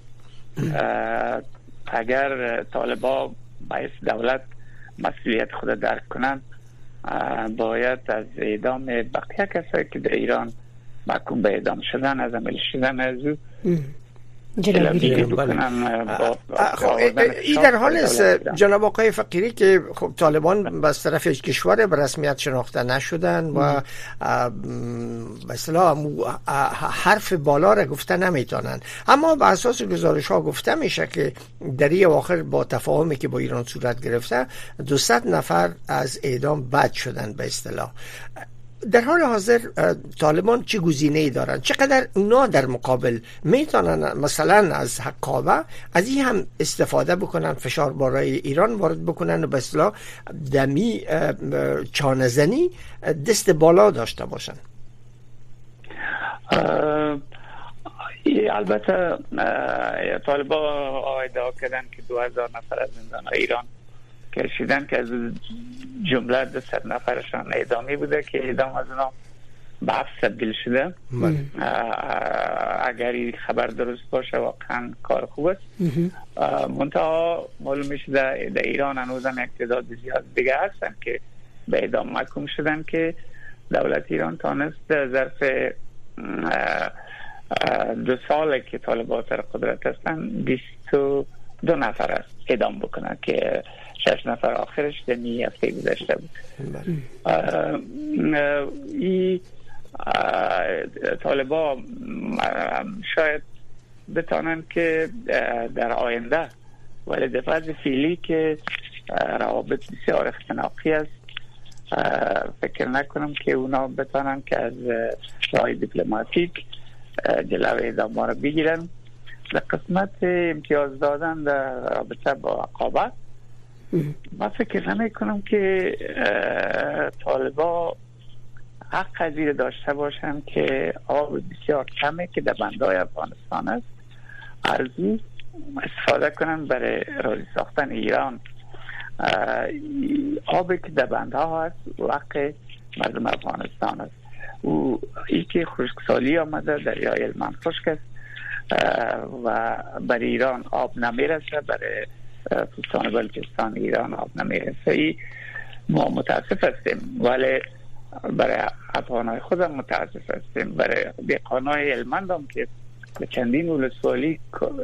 اگر طالبا باید دولت مسئولیت خود درک کنن باید از اعدام بقیه کسایی که در ایران محکوم به اعدام شدن از عمل شدن از او جلوگیری بکنن. این در حال است جناب آقای فقیری که خب طالبان از طرف هیچ کشور به رسمیت شناخته نشدن و به اصطلاح حرف بالا را گفته نمیتونن، اما به اساس گزارش ها گفته میشه که در این اواخر با تفاهمی که با ایران صورت گرفته 200 نفر از اعدام بد شدن به اصطلاح. در حال حاضر طالبان چه گزینه‌ای دارن؟ چقدر اونا در مقابل میتونن مثلا از حقابه از این هم استفاده بکنن، فشار برای ایران وارد بکنن و به اصطلاح دمی چانه‌زنی دست بالا داشته باشن؟ البته طالبان ادعا کردن که 2000 نفر از زندان ایران کشیدن که از جمله 200 نفرشان اعدامی بوده که اعدام از اونا به حبس تبدیل شده. اگر این خبر درست باشه واقعا کار خوب است. منتها معلوم میشه در ایران هنوز هم یک تعداد زیاد دیگه هستن که به اعدام محکوم شدن که دولت ایران تانست ظرف 2 ساله که طالبان در قدرت هستن 22 نفر است اعدام بکنن که 6 نفر آخرش در می هفته گذشته بود. این طالبان شاید بتانن که در آینده ولی در فاز فعلی که روابط بسیار اختناقی است فکر نکنم که اونا بتانن که از راه دیپلماتیک جلوی اعدام را بگیرن. در قسمت امتیاز دادن در رابطه با عقابه ما فکر نمی کنم که طالبا حق قضیه داشته باشن که آب بسیار کمه که در بندهای افغانستان است از او استفاده کنن برای راضی ساختن ایران. آبی که در بندها هست وقت مردم افغانستان است. و ای که خشکسالی آمده دریای هلمند خشک است و برای ایران آب نمیرسه، برای سیستان بلوچستان ایران آب نمیرسه. ای ما متاسف هستیم، ولی برای افغانای خودم متاسف هستیم. برای دهقانای هلمند هم که به چندین ولسوالی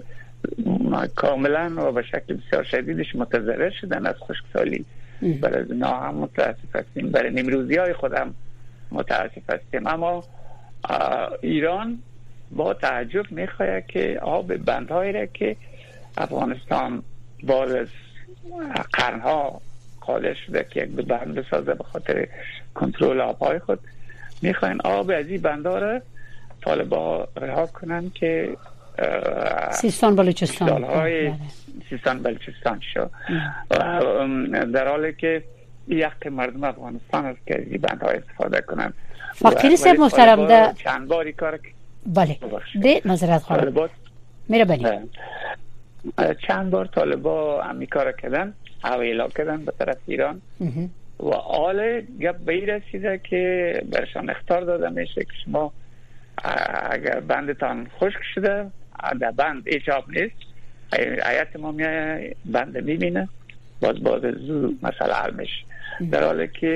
کاملا و به شکل بسیار شدیدش متضرر شدن از خشکسالی، برای اونا هم متاسف هستیم. برای نیمروزی های خودم متاسف هستیم. اما ایران با تعجب میخواه که آب بندهایی را که افغانستان بعد از قرنها قادر شده که یک بند بسازه به خاطر کنترل آبهای خود، میخواین آب از این بندها را طالبا رها کنن که سیستان بلوچستان سیستان بلوچستان شو. در حالی که یک مردم افغانستان است که از این بندها استفاده کنن. فقیری صاحب محترم ده چند باری کار بله ده نظرت خواهد میره بنیم چند بار طالبا امریکا را کردن حویلا کردن به طرف ایران و حال گپ به این رسیده که برشان اخطار داده میشه که شما اگر بندتان خشک شده در بند هیچ آب نیست، هیئت ما میای بند میبینه باز زو مسئله حل میشه. در حالی که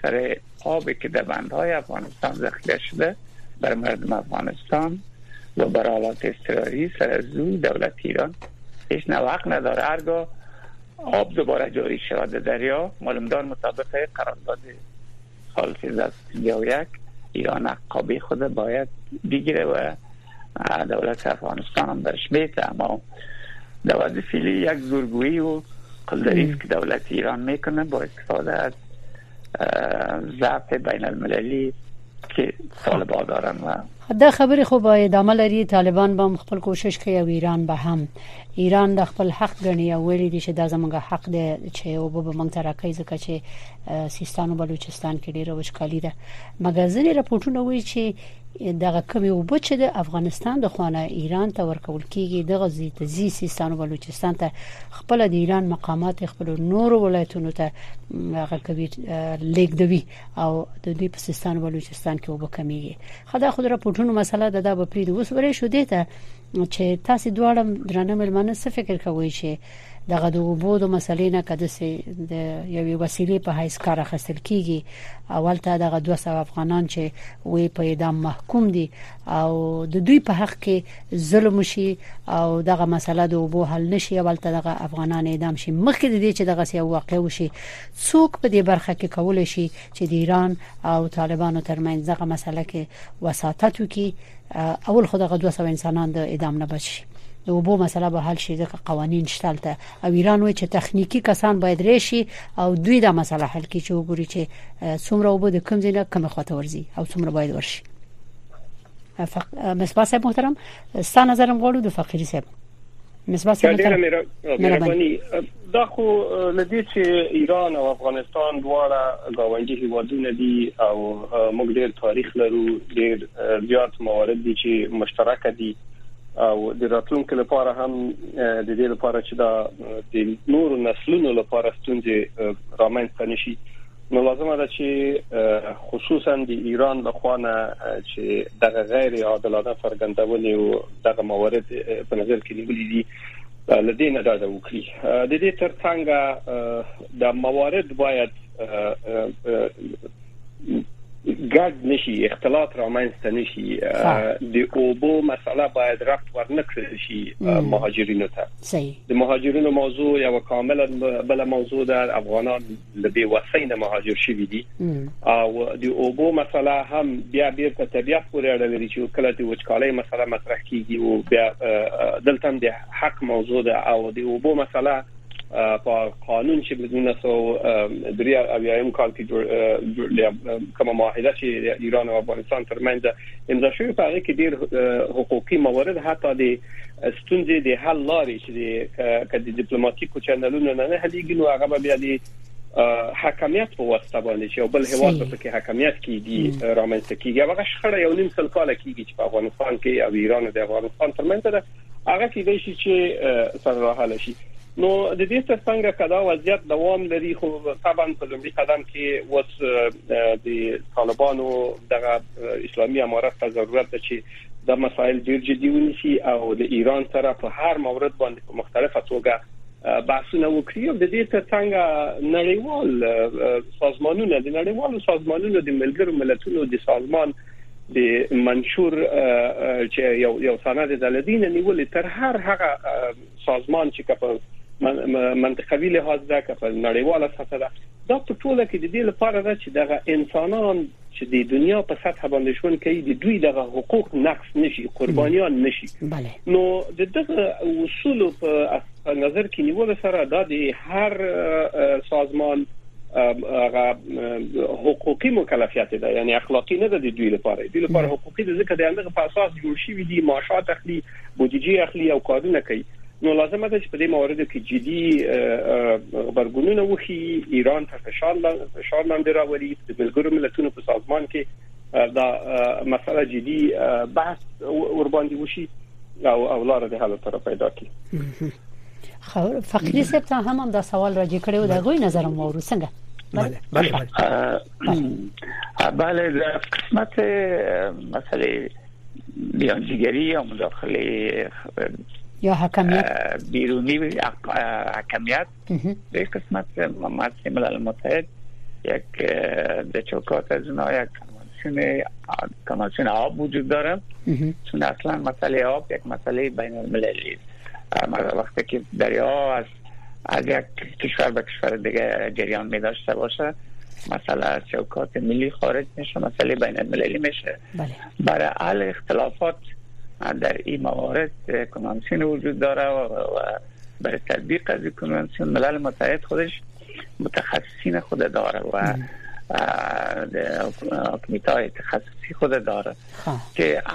سر آبی که در بندهای افغانستان ذخیره شده بر مردم افغانستان و بر آلات اضطراری سر از روی دولت ایران هیچ نوق نداره. هرگاه آب دوباره جاری شود در دریا، معلومدار مطابق قرارداد سال 1351 ایران عقابه خود باید بگیره و دولت افغانستان هم برش بیته. اما در وضع فعلی یک زورگویی و قلدری است که دولت ایران میکنه با استفاده از ضعف بین المللی که طالبان دارن. و دا خبرې خو به ادامه لري. طالبان به خپل کوشش کوي او ایران به هم. ایران د خپل حق ګڼي او ویلي دي چې دا زموږ حق دی چې او به موږ ته راکړي ځکه چې سیستان او بلوچستان کې ډیره وشکالي ده. مګر ځینې راپورټونه وایي چې دغه کمی وبو چې د افغانستان د خوانه ایران ته ورکول کیږي دغه زی سیستان او بلوچستان ته خپل د ایران مقامات خپل نور ولایتونو ته هغه کوي لیکدوي او د دې په سیستان او بلوچستان کې وبو کمیږي. خدای خود راپورټونه مسله د به پرې اوس ورې شو دي ته چې تاسو دواړه درنه ملمنه څه فکر کوئ چې دغه د وبودو مسلې نه کده سي د یوې وسیلې په حیث کار اخیستل کیږي. اول ته دغه 200 افغانان چې وې په اعدام محکوم دي او د دوی په حق کې ظلم شي او دغه مسله د وبو حل نشي. اول ته دغه افغانان اعدام شي مخکې د دې چې دغه سی واقع وشي. څوک په دې برخه کې کول شي چې د ایران او طالبانو ترمنځ دغه مسله کې وساطت وکړي. اول خو دغه 200 انسانان د اعدام نه بچي. د وبو مسله به حل شي ځکه قوانين شته او ایران وایي چې تخنیکی کسان باید راشي او دوی دا مسله حل کړي چې وګوري چې څومره وبو د کوم ځای نه کوم خواته ورزي او څومره باید ورشي. مصباح صاحب محترم ستاسو نظر غواړو د فقيري صاحب. مصباح صاحب مهرباني دا خو لدی چې ایران او افغانستان دواړه گاونډي هیوادونه دي او موږ ډېر تاریخ لرو، ډېر زیات موارد دي چې مشترک دي او د راتلونکو لپاره هم د دې لپاره چې دا د نورو نسلونو لپاره ستونزې رامنځته نشي. نو لازمه ده چې خصوصا د ایران لخوانه چې دغه غیر عادلانه څرګندونې او دغه موارد په نظر کې نیولې دي لدينا دا وکړي. د دې ترڅنګ د موارد باید ګډ نشي، اختلاط رامنځته نشي. د اوبو مسله باید ربط ورنکړل شي مهاجرینو ته. د مهاجرینو موضوع یو کاملا بل موضوع ده. افغانان له بې وسۍ نه مهاجر شوي دي او د اوبو مسله هم بیا بیرته طبیعت پورې اړه لري چې کله د وچکالۍ مسله مطرح کیږي او بیا دلته د حق موضوع ده او د اوبو مسله په قانون چې بدون 1993 کال کې کومه معاهده چې ایران او افغانستان ترمنځ امضا شوې په هغه کې ډېر حقوقي موارد حتی د ستونزې د حل لارې چې د ډیپلوماټیکو چینلونو نه هليږي نو هغه بیا د حکمیت په واسطه باندې چې بل هیواد په کې حکمیت کیږي رامنځته کیږي. هغه شخړه یو نیم سل کال کیږي چې په افغانستان کې او ایران او افغانستان ترمنځ ده. هغه کېدای شي چې سره حل شي. نو د دې څنګه کدا وضعیت دوام لري خو طبعا په لومړي قدم کې وس د طالبانو دغه اسلامي امارت ته ضرورت ده چې د مسایل ډیر جدي ونیسي او د ایران سره په هر مورد باندې په مختلفه توګه بحثونه وکړي. د دې څنګه نړیوال سازمانونه د ملګرو ملتونو د سازمان د منشور چې یو سند د لدین نیول تر هغه سازمان چې په منطقوي لحاظ ده که په نړیواله سطح ده دا په ټوله کې د دې لپاره ده چې دغه انسانان چې د دنیا په سطح باندې شون کوي د دوی دغه حقوق نقص نشي، قربانیان نشي. نو دغه اصول په نظر کې نیول سره دا د هر سازمان هغه حقوقي مکلفیت ده، یعنی اخلاقی نه ده د دوی لپاره. دوی لپاره حقوقي ده ځکه دغه په اساس جوړ شوی دي، معاشات اخلي، بودیجه اخلي او کارونه کوي. نو لازمه ده چې په دې موارد کې جدي خبرګونونه وکړي، ایران ته فشار لاندې راوړي، د ملګرو ملتونو په سازمان کې دا مسله جدي بحث ور باندې وشي او لاره د حل تر پیدا کړي. فقيري صاحب ته هم دا سوال راځي کړو دا غوي نظر مو ورو څنګه؟ بله در قسمت مسئله بیانجیگری یا مداخله یا حکمیت بیرونی حکمیت به قسمت مؤسسه ملل متحد یک در چوکات از اونا یک کنوانسیون آب وجود داره، چون اصلا مسئله آب یک مسئله بین المللی است. وقتی که دریا از یک کشور به کشور دیگه جریان می داشته باشه، مسئله از چوکات ملی خارج میشه، مسئله بین المللی میشه. برای حل اختلافات در این موارد کنوانسیون وجود داره و برای تطبیق از این کنوانسیون ملل متحد خودش متخصصین خود داره و کمیته تخصصی خود داره که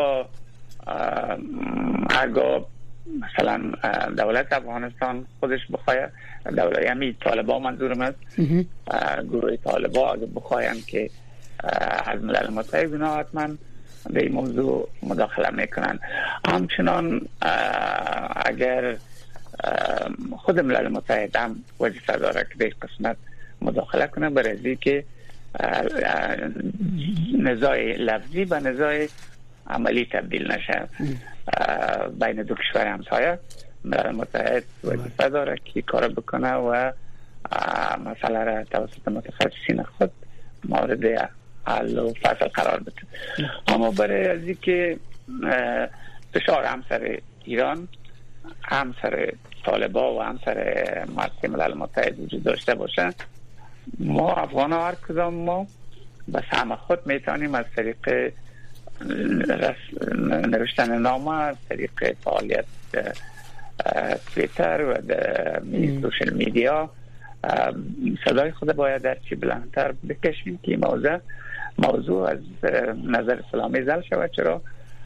هرگاه مثلا دولت افغانستان خودش بخواه، دولت یعنی طالبان منظورم است، گروه طالبان اگه بخواین که از ملل متحد اینا حتما به این موضوع مداخله میکنن. همچنان اگر خود ملل متحد هم وظیفه داره که به قسمت مداخله کنه برای که نزاع لفظی به نزاع عملی تبدیل نشه بین دو کشور همسایه. ملل متحد وظیفه داره که کار بکنه و مسئله را توسط متخصصین خود مورد حل و فصل قرار بده. اما برای از اینکه فشار هم سر ایران، هم سر طالبان و هم سر مؤسسه ملل متحد وجود داشته باشه، ما افغان ها هر کدام ما به سهم خود میتونیم از طریق نوشتن نامه، از طریق فعالیت تویتر و سوشل میدیا صدای خود باید در چی بلندتر بکشیم که موضوع از نظر سلامی زل شود. چرا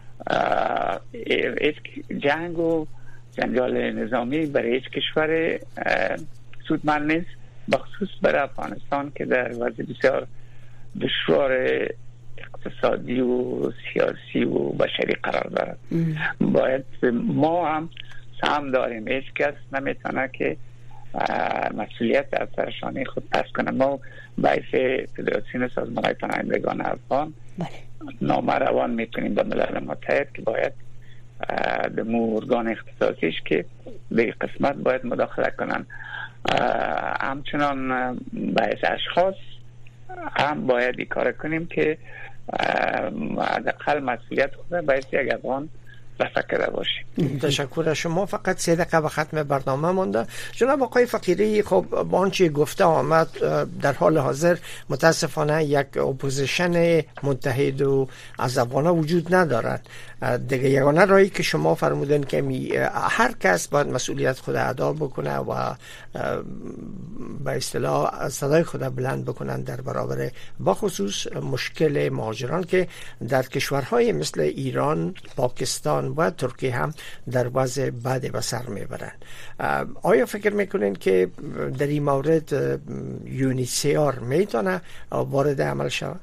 هیچ جنگ و جنجال نظامی برای هیچ کشور سودمند نیست، بخصوص برای افغانستان که در وضع بسیار دشوار اقتصادی و سیاسی و بشری قرار دارد. باید ما هم سهم داریم، هیچ کس نمیتونه که مسئولیت از سرشانه خود پس کنه. ما باعث فدراسیون سازمان پناهندگان افغان نامه روان میکنیم به ملل متحد که باید به ارگان اختصاصیش که به قسمت باید مداخله کنن. همچنان باعث اشخاص هم باید این کار کنیم که حداقل مسئولیت خود باعث یک افغان رفع کرده باشیم. تشکر از شما. فقط 3 دقیقه به ختم برنامه مونده. جناب آقای فقیری، خب با آنچه گفته آمد در حال حاضر متاسفانه یک اپوزیشن متحد و از افغان‌ها وجود ندارد دیگه. یگانه راهی که شما فرمودن که هر کس باید مسئولیت خود ادا بکنه و به اصطلاح صدای خود بلند بکنن در برابر بخصوص مشکل مهاجران که در کشورهای مثل ایران، پاکستان و ترکیه هم در وضع بد به سر میبرن. آیا فکر میکنین که در این مورد یونیسیار میتونه وارد عمل شود؟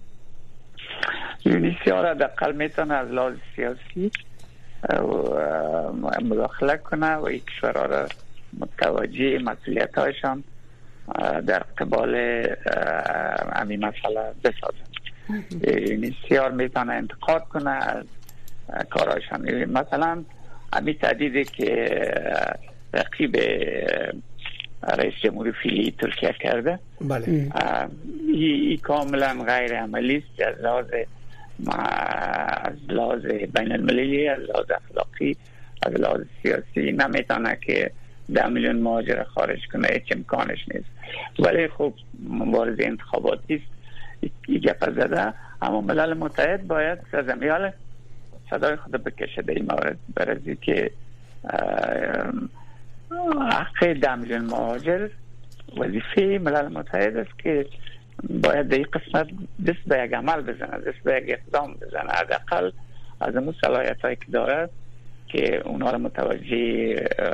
یونیسیار حداقل میتونه از لحاظ سیاسی مداخله کنه و این کشورها را متوجه مسئولیت هایشان در قبال همین مسئله بسازن. یونیسیار میتونه انتقاد کنه از کارهایشان. مثلا همین تهدیدی که رقیب رئیس جمهوری فعلی ترکیه کرده، بله، این کاملا غیر عملی است از لحاظ بین المللی، از لحاظ اخلاقی، از لحاظ سیاسی. نمیتونه که 10 میلیون مهاجر خارج کنه، هیچ امکانش نیست. ولی خب مبارزه انتخاباتی است، این گپ زده. اما ملل متحد باید سازمیال صدای خود بکشه در این مورد، برای که حق 10 میلیون مهاجر وظیفه ملل متحد است که باید در این قسمت دست به یک عمل بزنه، دست به یک اقدام بزنه، حداقل از اون صلاحیت هایی که دارد که اونا رو متوجه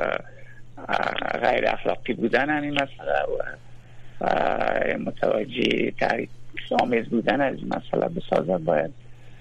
غیر اخلاقی بودن همین مسئله و متوجه تحریک آمیز بودن از این مسئله بسازد. باید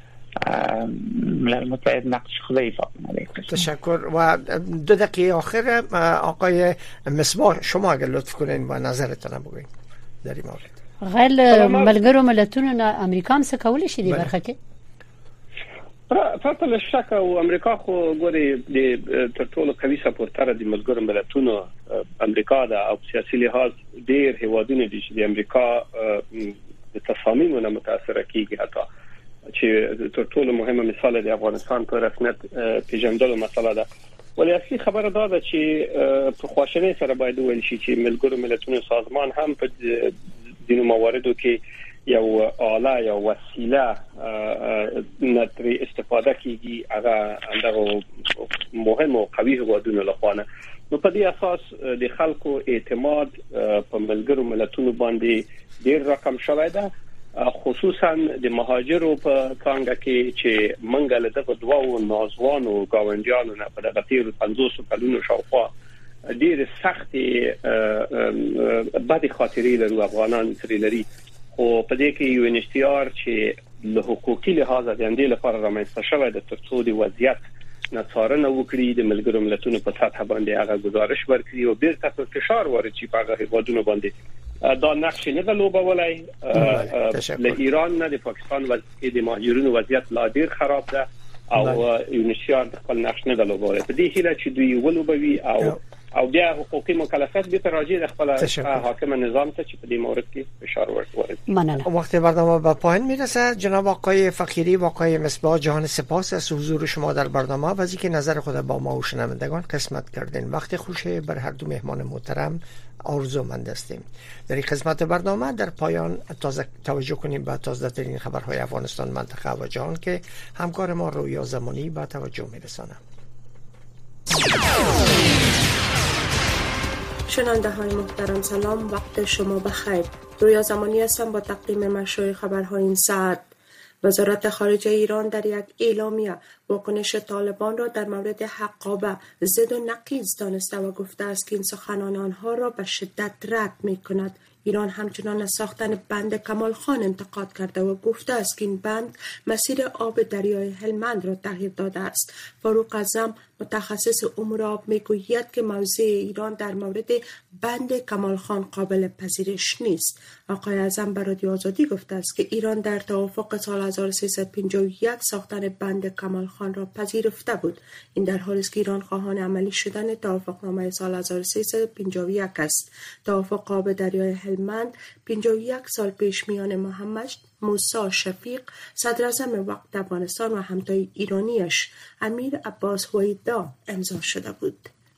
ملل متحد نقش خود ایفا کنه. تشکر. و 2 دقیقه آخر آقای مصباح، شما اگر لطف کنین با نظرتون بگوین در این مورد. غیر ملګرو ملتونو امریکا هم څه کولی شي دی برخه کې؟ پرته له شک او امریکا خو ګوري د تر ټولو قوي سپورټر د ملګرو ملتونو امریکا ده او سیاسي لحاظ ډیر هیوادونه دي چې د امریکا د تصامیمونو متاثر کیږي حتی چې تر ټولو مهمه مثال د افغانستان په رسمیت پیژندلو مسله ده. ولی اصلي خبره دا ده چې په خواشینۍ سره باید ویل شي چې ملګرو ملتونو سازمان هم په ځینو مواردو کې یو آله یا وسیله نتری استفاده کیږي هغه اندغه مهم او قوي هوادونه لخوانه. نو په دې اساس د خلکو اعتماد په ملګرو ملتونو باندې ډیر رقم شوی ده، خصوصا د مهاجرو په څنګه کې چې منګل دغه دوه نازوانو گاونډیانو نه په دغه 50 کلونو شاوخوا ډیر سخت بد خاطرې لري افغانان سره لري. خو په دې کې یو انشتیار چې له حقوقي لحاظ د اندې لپاره رامنځته شوی د ترڅو د وضعیت نڅارنه وکړي د ملګرو ملتونو په سطح باندې هغه گزارش ورکړي او بیرته په فشار وارد شي په هغه هیوادونو باندې دا نقش نه غلوبولای له ایران نه د پاکستان وضعیت د مهاجرینو وضعیت لا ډیر خراب ده او انشتیار خپل نقش نه غلوبولای په دې هیله چې دوی ولوبوي او بیا حقوقي مکلفات به تراجع د خپل حاکم نظام ته چې په دې مورد کې فشار وارد. وقت برنامه به پایان میرسه. جناب آقای فقیری و آقای مصباح، جهان سپاس از حضور شما در برنامه و از اینکه نظر خود با ما و شنوندگان قسمت کردین. وقت خوشی بر هر دو مهمان محترم آرزومند هستیم. در این قسمت برنامه در پایان توجه کنیم به تازه ترین خبرهای افغانستان، منطقه و جهان که همکار ما رویا زمانی به توجه میرسانه. شنونده های محترم سلام، وقت شما بخیر. رویا زمانی هستم با تقدیم مشروع خبرهای این ساعت. وزارت خارجه ایران در یک اعلامیه واکنش طالبان را در مورد حقابه ضد و نقیض دانسته و گفته است که این سخنان آنها را به شدت رد می کند. ایران همچنان از ساختن بند کمال خان انتقاد کرده و گفته است که این بند مسیر آب دریای هلمند را تغییر داده است. فاروق اعظم متخصص امور آب میگوید که موضع ایران در مورد بند کمال خان قابل پذیرش نیست. آقای اعظم به رادیو آزادی گفته است که ایران در توافق سال 1351 ساختن بند کمال خان را پذیرفته بود. این در حالی است که ایران خواهان عملی شدن توافقنامه سال 1351 است. توافق آب دریای هلمند 51 سال پیش میان محمد موسی شفیق صدر اعظم وقت افغانستان و همتای ایرانیش امیر عباس هویدا امضا شده بود.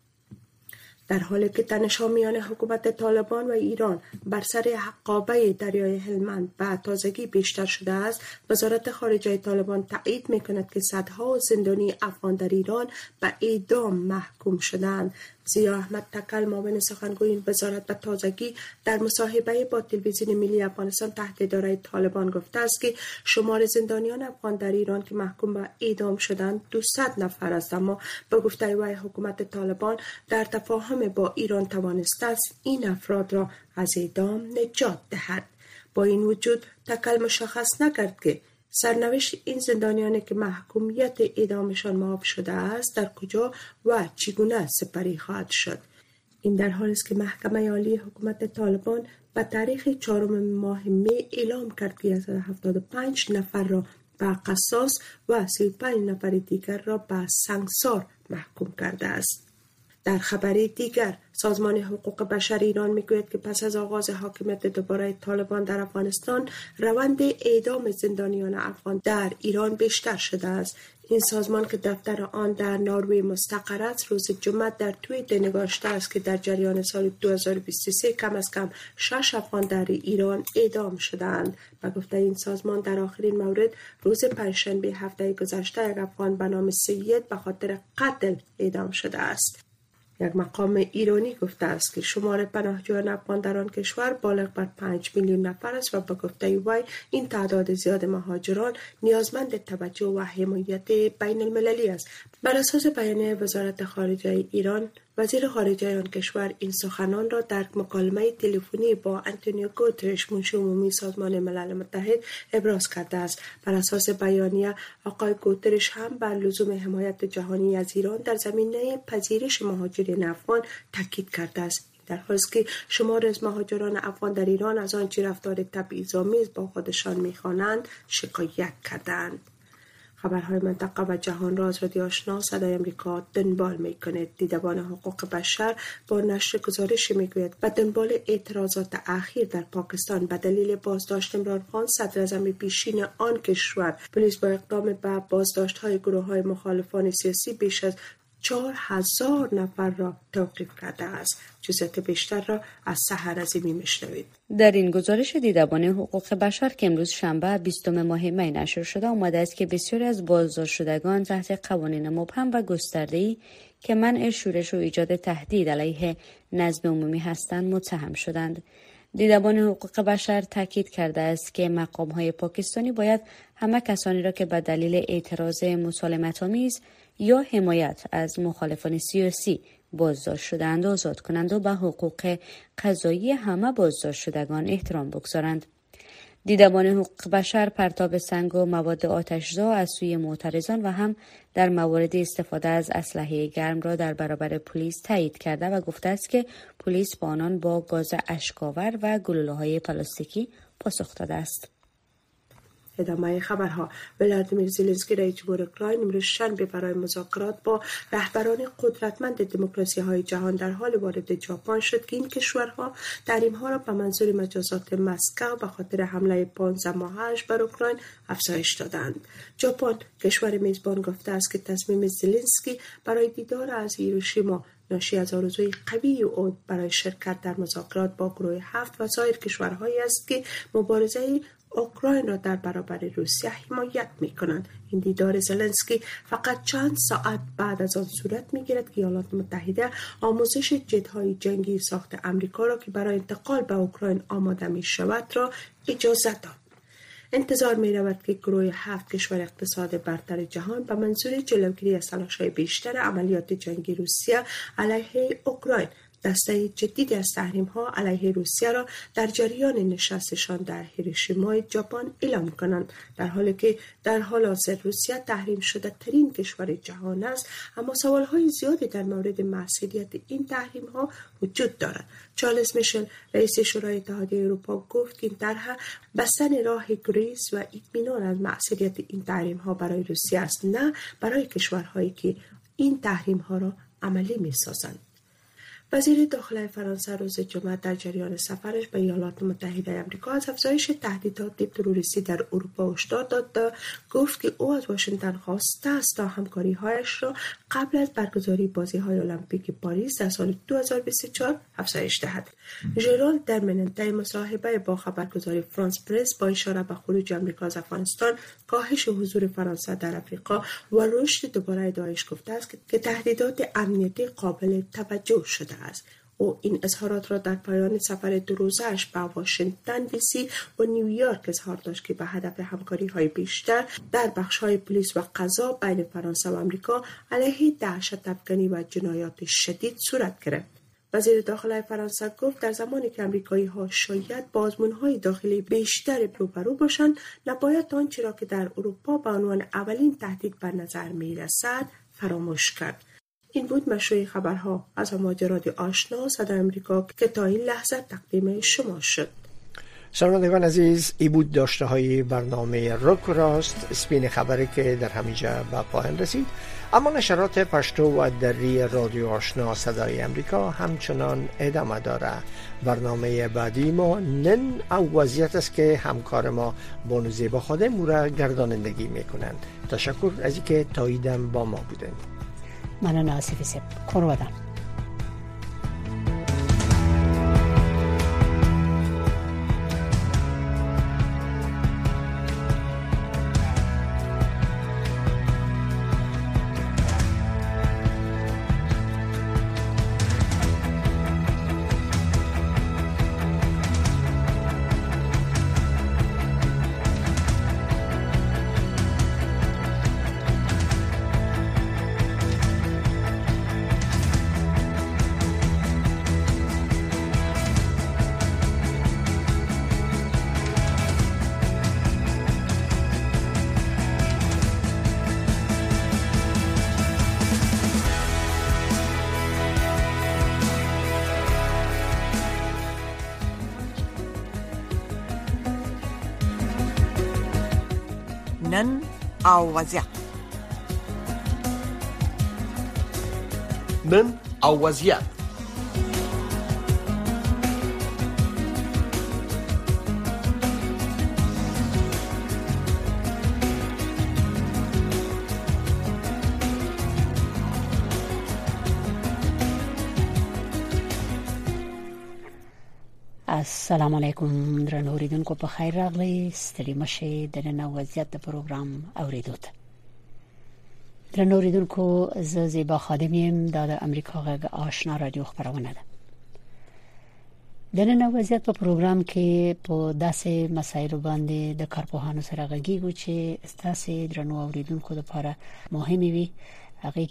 در حالی که تنش‌ها میان حکومت طالبان و ایران بر سر حقابه دریای هلمند به تازگی بیشتر شده است، وزارت خارجه طالبان تایید می‌کند که صدها زندانی افغان در ایران به اعدام محکوم شدند. ضیا احمد تکل معاون سخنگوی این وزارت به تازگی در مصاحبه با تلویزیون ملی افغانستان تحت اداره طالبان گفته است که شمار زندانیان افغان در ایران که محکوم به اعدام شدند 200 نفر است، اما به گفته وی حکومت طالبان در تفاهم با ایران توانسته است این افراد را از اعدام نجات دهد. با این وجود تکل مشخص نکرد که سرنوشت این زندانیانی که محکومیت اعدامشان معاف شده است در کجا و چگونه سپری خواهد شد. این در حالی است که محکمه عالی حکومت طالبان به تاریخ 4 ماه می اعلام کرد که 75 نفر را به قصاص و 35 نفر دیگر را به سنگسار محکوم کرده است. در خبری دیگر سازمان حقوق بشر ایران میگوید که پس از آغاز حاکمیت دوباره طالبان در افغانستان روند اعدام زندانیان افغان در ایران بیشتر شده است. این سازمان که دفتر آن در نروژ مستقر است روز جمعه در توییت نگاشته است که در جریان سال 2023 کم از کم 6 افغان در ایران اعدام شدند. به گفته این سازمان در آخرین مورد روز پنجشنبه هفته گذشته یک افغان به نام سید به خاطر قتل اعدام شده است. یک مقام ایرانی گفته است که شمار پناهجویان افغان در آن کشور بالغ بر 5 میلیون نفر است و به گفته وی این تعداد زیاد مهاجران نیازمند توجه و حمایت بین المللی است. بر اساس بیانیه وزارت خارجه ایران، وزیر خارجه آن کشور این سخنان را در مکالمه تلفنی با آنتونیو گوترش منشی عمومی سازمان ملل متحد ابراز کرده است. بر اساس بیانیه آقای گوترش هم بر لزوم حمایت جهانی از ایران در زمینه پذیرش مهاجرین افغان تاکید کرده است. در حالی که شمار از مهاجران افغان در ایران از آنچه رفتار تبعیض‌آمیز با خودشان می‌خوانند شکایت کردند. خبرهای منطقه و جهان را از رادیو آشنا صدای آمریکا دنبال می‌کنید. دیدبان حقوق بشر با نشر گزارش می‌گوید و دنبال اعتراضات اخیر در پاکستان به دلیل بازداشت عمران خان صدر اعظم پیشین آن کشور، پلیس با اقدام به بازداشت‌های گروه‌های مخالفان سیاسی بیش از 4000 نفر را توقیف کرده است. جزئیات بیشتر را از سحر عظیمی میشنوید. در این گزارش دیدبان حقوق بشر که امروز شنبه 20 ماه می نشر شده آمده است که بسیاری از بازداشت شدگان تحت قوانین مبهم و گسترده‌ای که منع شورش و ایجاد تهدید علیه نظم عمومی هستند متهم شدند. دیدبان حقوق بشر تاکید کرده است که مقام‌های پاکستانی باید همه کسانی را که به دلیل اعتراض مسالمت‌آمیز یا حمایت از مخالفان سیاسی بازداشت شدند آزاد کنند و به حقوق قضایی همه بازداشت شدگان احترام بگذارند. دیدبان حقوق بشر پرتاب سنگ و مواد آتشزا از سوی معترضان و هم در مورد استفاده از اسلحه گرم را در برابر پلیس تایید کرده و گفته است که پلیس با آنان با گاز اشک‌آور و گلوله‌های پلاستیکی پاسخ داده است. ادامه خبرها. ولادیمیر زلنسکی رئیس جمهور اوکراین امروز شنبه برای مذاکرات با رهبران قدرتمند دموکراسی‌های جهان در حال وارد ژاپن شد که این کشورها تحریم‌ها را به منظور مجازات مسکو به خاطر حمله 15 ماهش بر اوکراین افزایش دادند. ژاپن کشور میزبان گفته است که تصمیم زلنسکی برای دیدار از هیروشیما ناشی از آرزوی قوی او برای شرکت در مذاکرات با گروه 7 و سایر کشورهایی است که مبارزه اوکراین را در برابر روسیه حمایت می‌کنند. این دیدار زلنسکی فقط چند ساعت بعد از آن صورت می‌گیرد که ایالات متحده آموزش جت‌های جنگی ساخت آمریکا را که برای انتقال به اوکراین آماده می‌شود را اجازه داد. انتظار می‌رود که گروه 7 کشور اقتصاد برتر جهان به منظور جلوگیری از تلاش‌های بیشتر عملیات جنگی روسیه علیه اوکراین دسته جدید از تحریم‌ها علیه روسیه را در جریان نشستشان در هیروشیما ژاپن اعلام کنند. در حالی که در حال حاضر روسیه تحریم شده ترین کشور جهان است، اما سوال‌های زیادی در مورد مأثوریت این تحریم‌ها وجود دارد. چارلز میشل رئیس شورای اتحادیه اروپا گفت که این طرح بستن راه گریز و اطمینان از مأثوریت این تحریم‌ها برای روسیه است، نه برای کشورهایی که این تحریم‌ها را عملی می‌سازند. وزیر داخلی فرانسه روز جمعه در جریان سفرش به ایالات متحده آمریکا از افزایش تهدیدات تروریستی در اروپا هشدار داد. گفت که او از واشنگتن خواسته است تا همکاری‌هایش را قبل از برگزاری بازی‌های المپیک پاریس در سال 2024 افزایش دهد. ژرالد درمنن در مصاحبه با خبرگزاری فرانس پرس با اشاره به خروج آمریکا از افغانستان، کاهش حضور فرانسه در افریقا و رشد دوباره داعش گفته است که تهدیدات امنیتی قابل توجه شده است. او این اظهارات را در پایان سفر 2 روزه‌اش به واشنگتن دی سی و نیویورک اظهار داشت که به هدف همکاری‌های بیشتر در بخش‌های پلیس و قضا بین فرانسه و آمریکا علیه دهشت افکنی و جنایات شدید صورت گرفت. وزیر داخلی فرانسه گفت در زمانی که آمریکایی‌ها شاید با آزمون‌های داخلی بیشتر روبرو باشند، نباید آنچه را که در اروپا به عنوان اولین تهدید به نظر می‌رسد فراموش کرد. این بود مشروع خبرها از امواج رادیو آشنا صدای آمریکا که تا این لحظه تقدیم شما شد. شنوندگان عزیز، ای بود داشته های برنامه رک و راست، سپین خبری که در همینجا به پایان رسید. اما نشرات پشتو و دری رادیو آشنا صدای آمریکا همچنان ادامه داره. برنامه بعدی ما نن او وضعیت است که همکار ما بانوزیبا خادم او را گردانندگی میکنند. تشکر از اینکه تاییدم با ما بودند. من آصفی سب کروادم. نن او وضعیت. نن او وضعیت. السلام علیکم درنو اوریدونکو، په خیر راغلی. ستړي مشه د نن وضعیت د پروګرام اوریدو ته. درنو اوریدونکو، زه زیبا خادم یم. د امریکا غږ آشنا رادیو خبرونه ده. د نن وضعیت په پروګرام کې په داسې مسایلو باندې د کارپوهانو سره غږیږو چې تاسو درنو اوریدونکو لپاره مهمه وي. هغه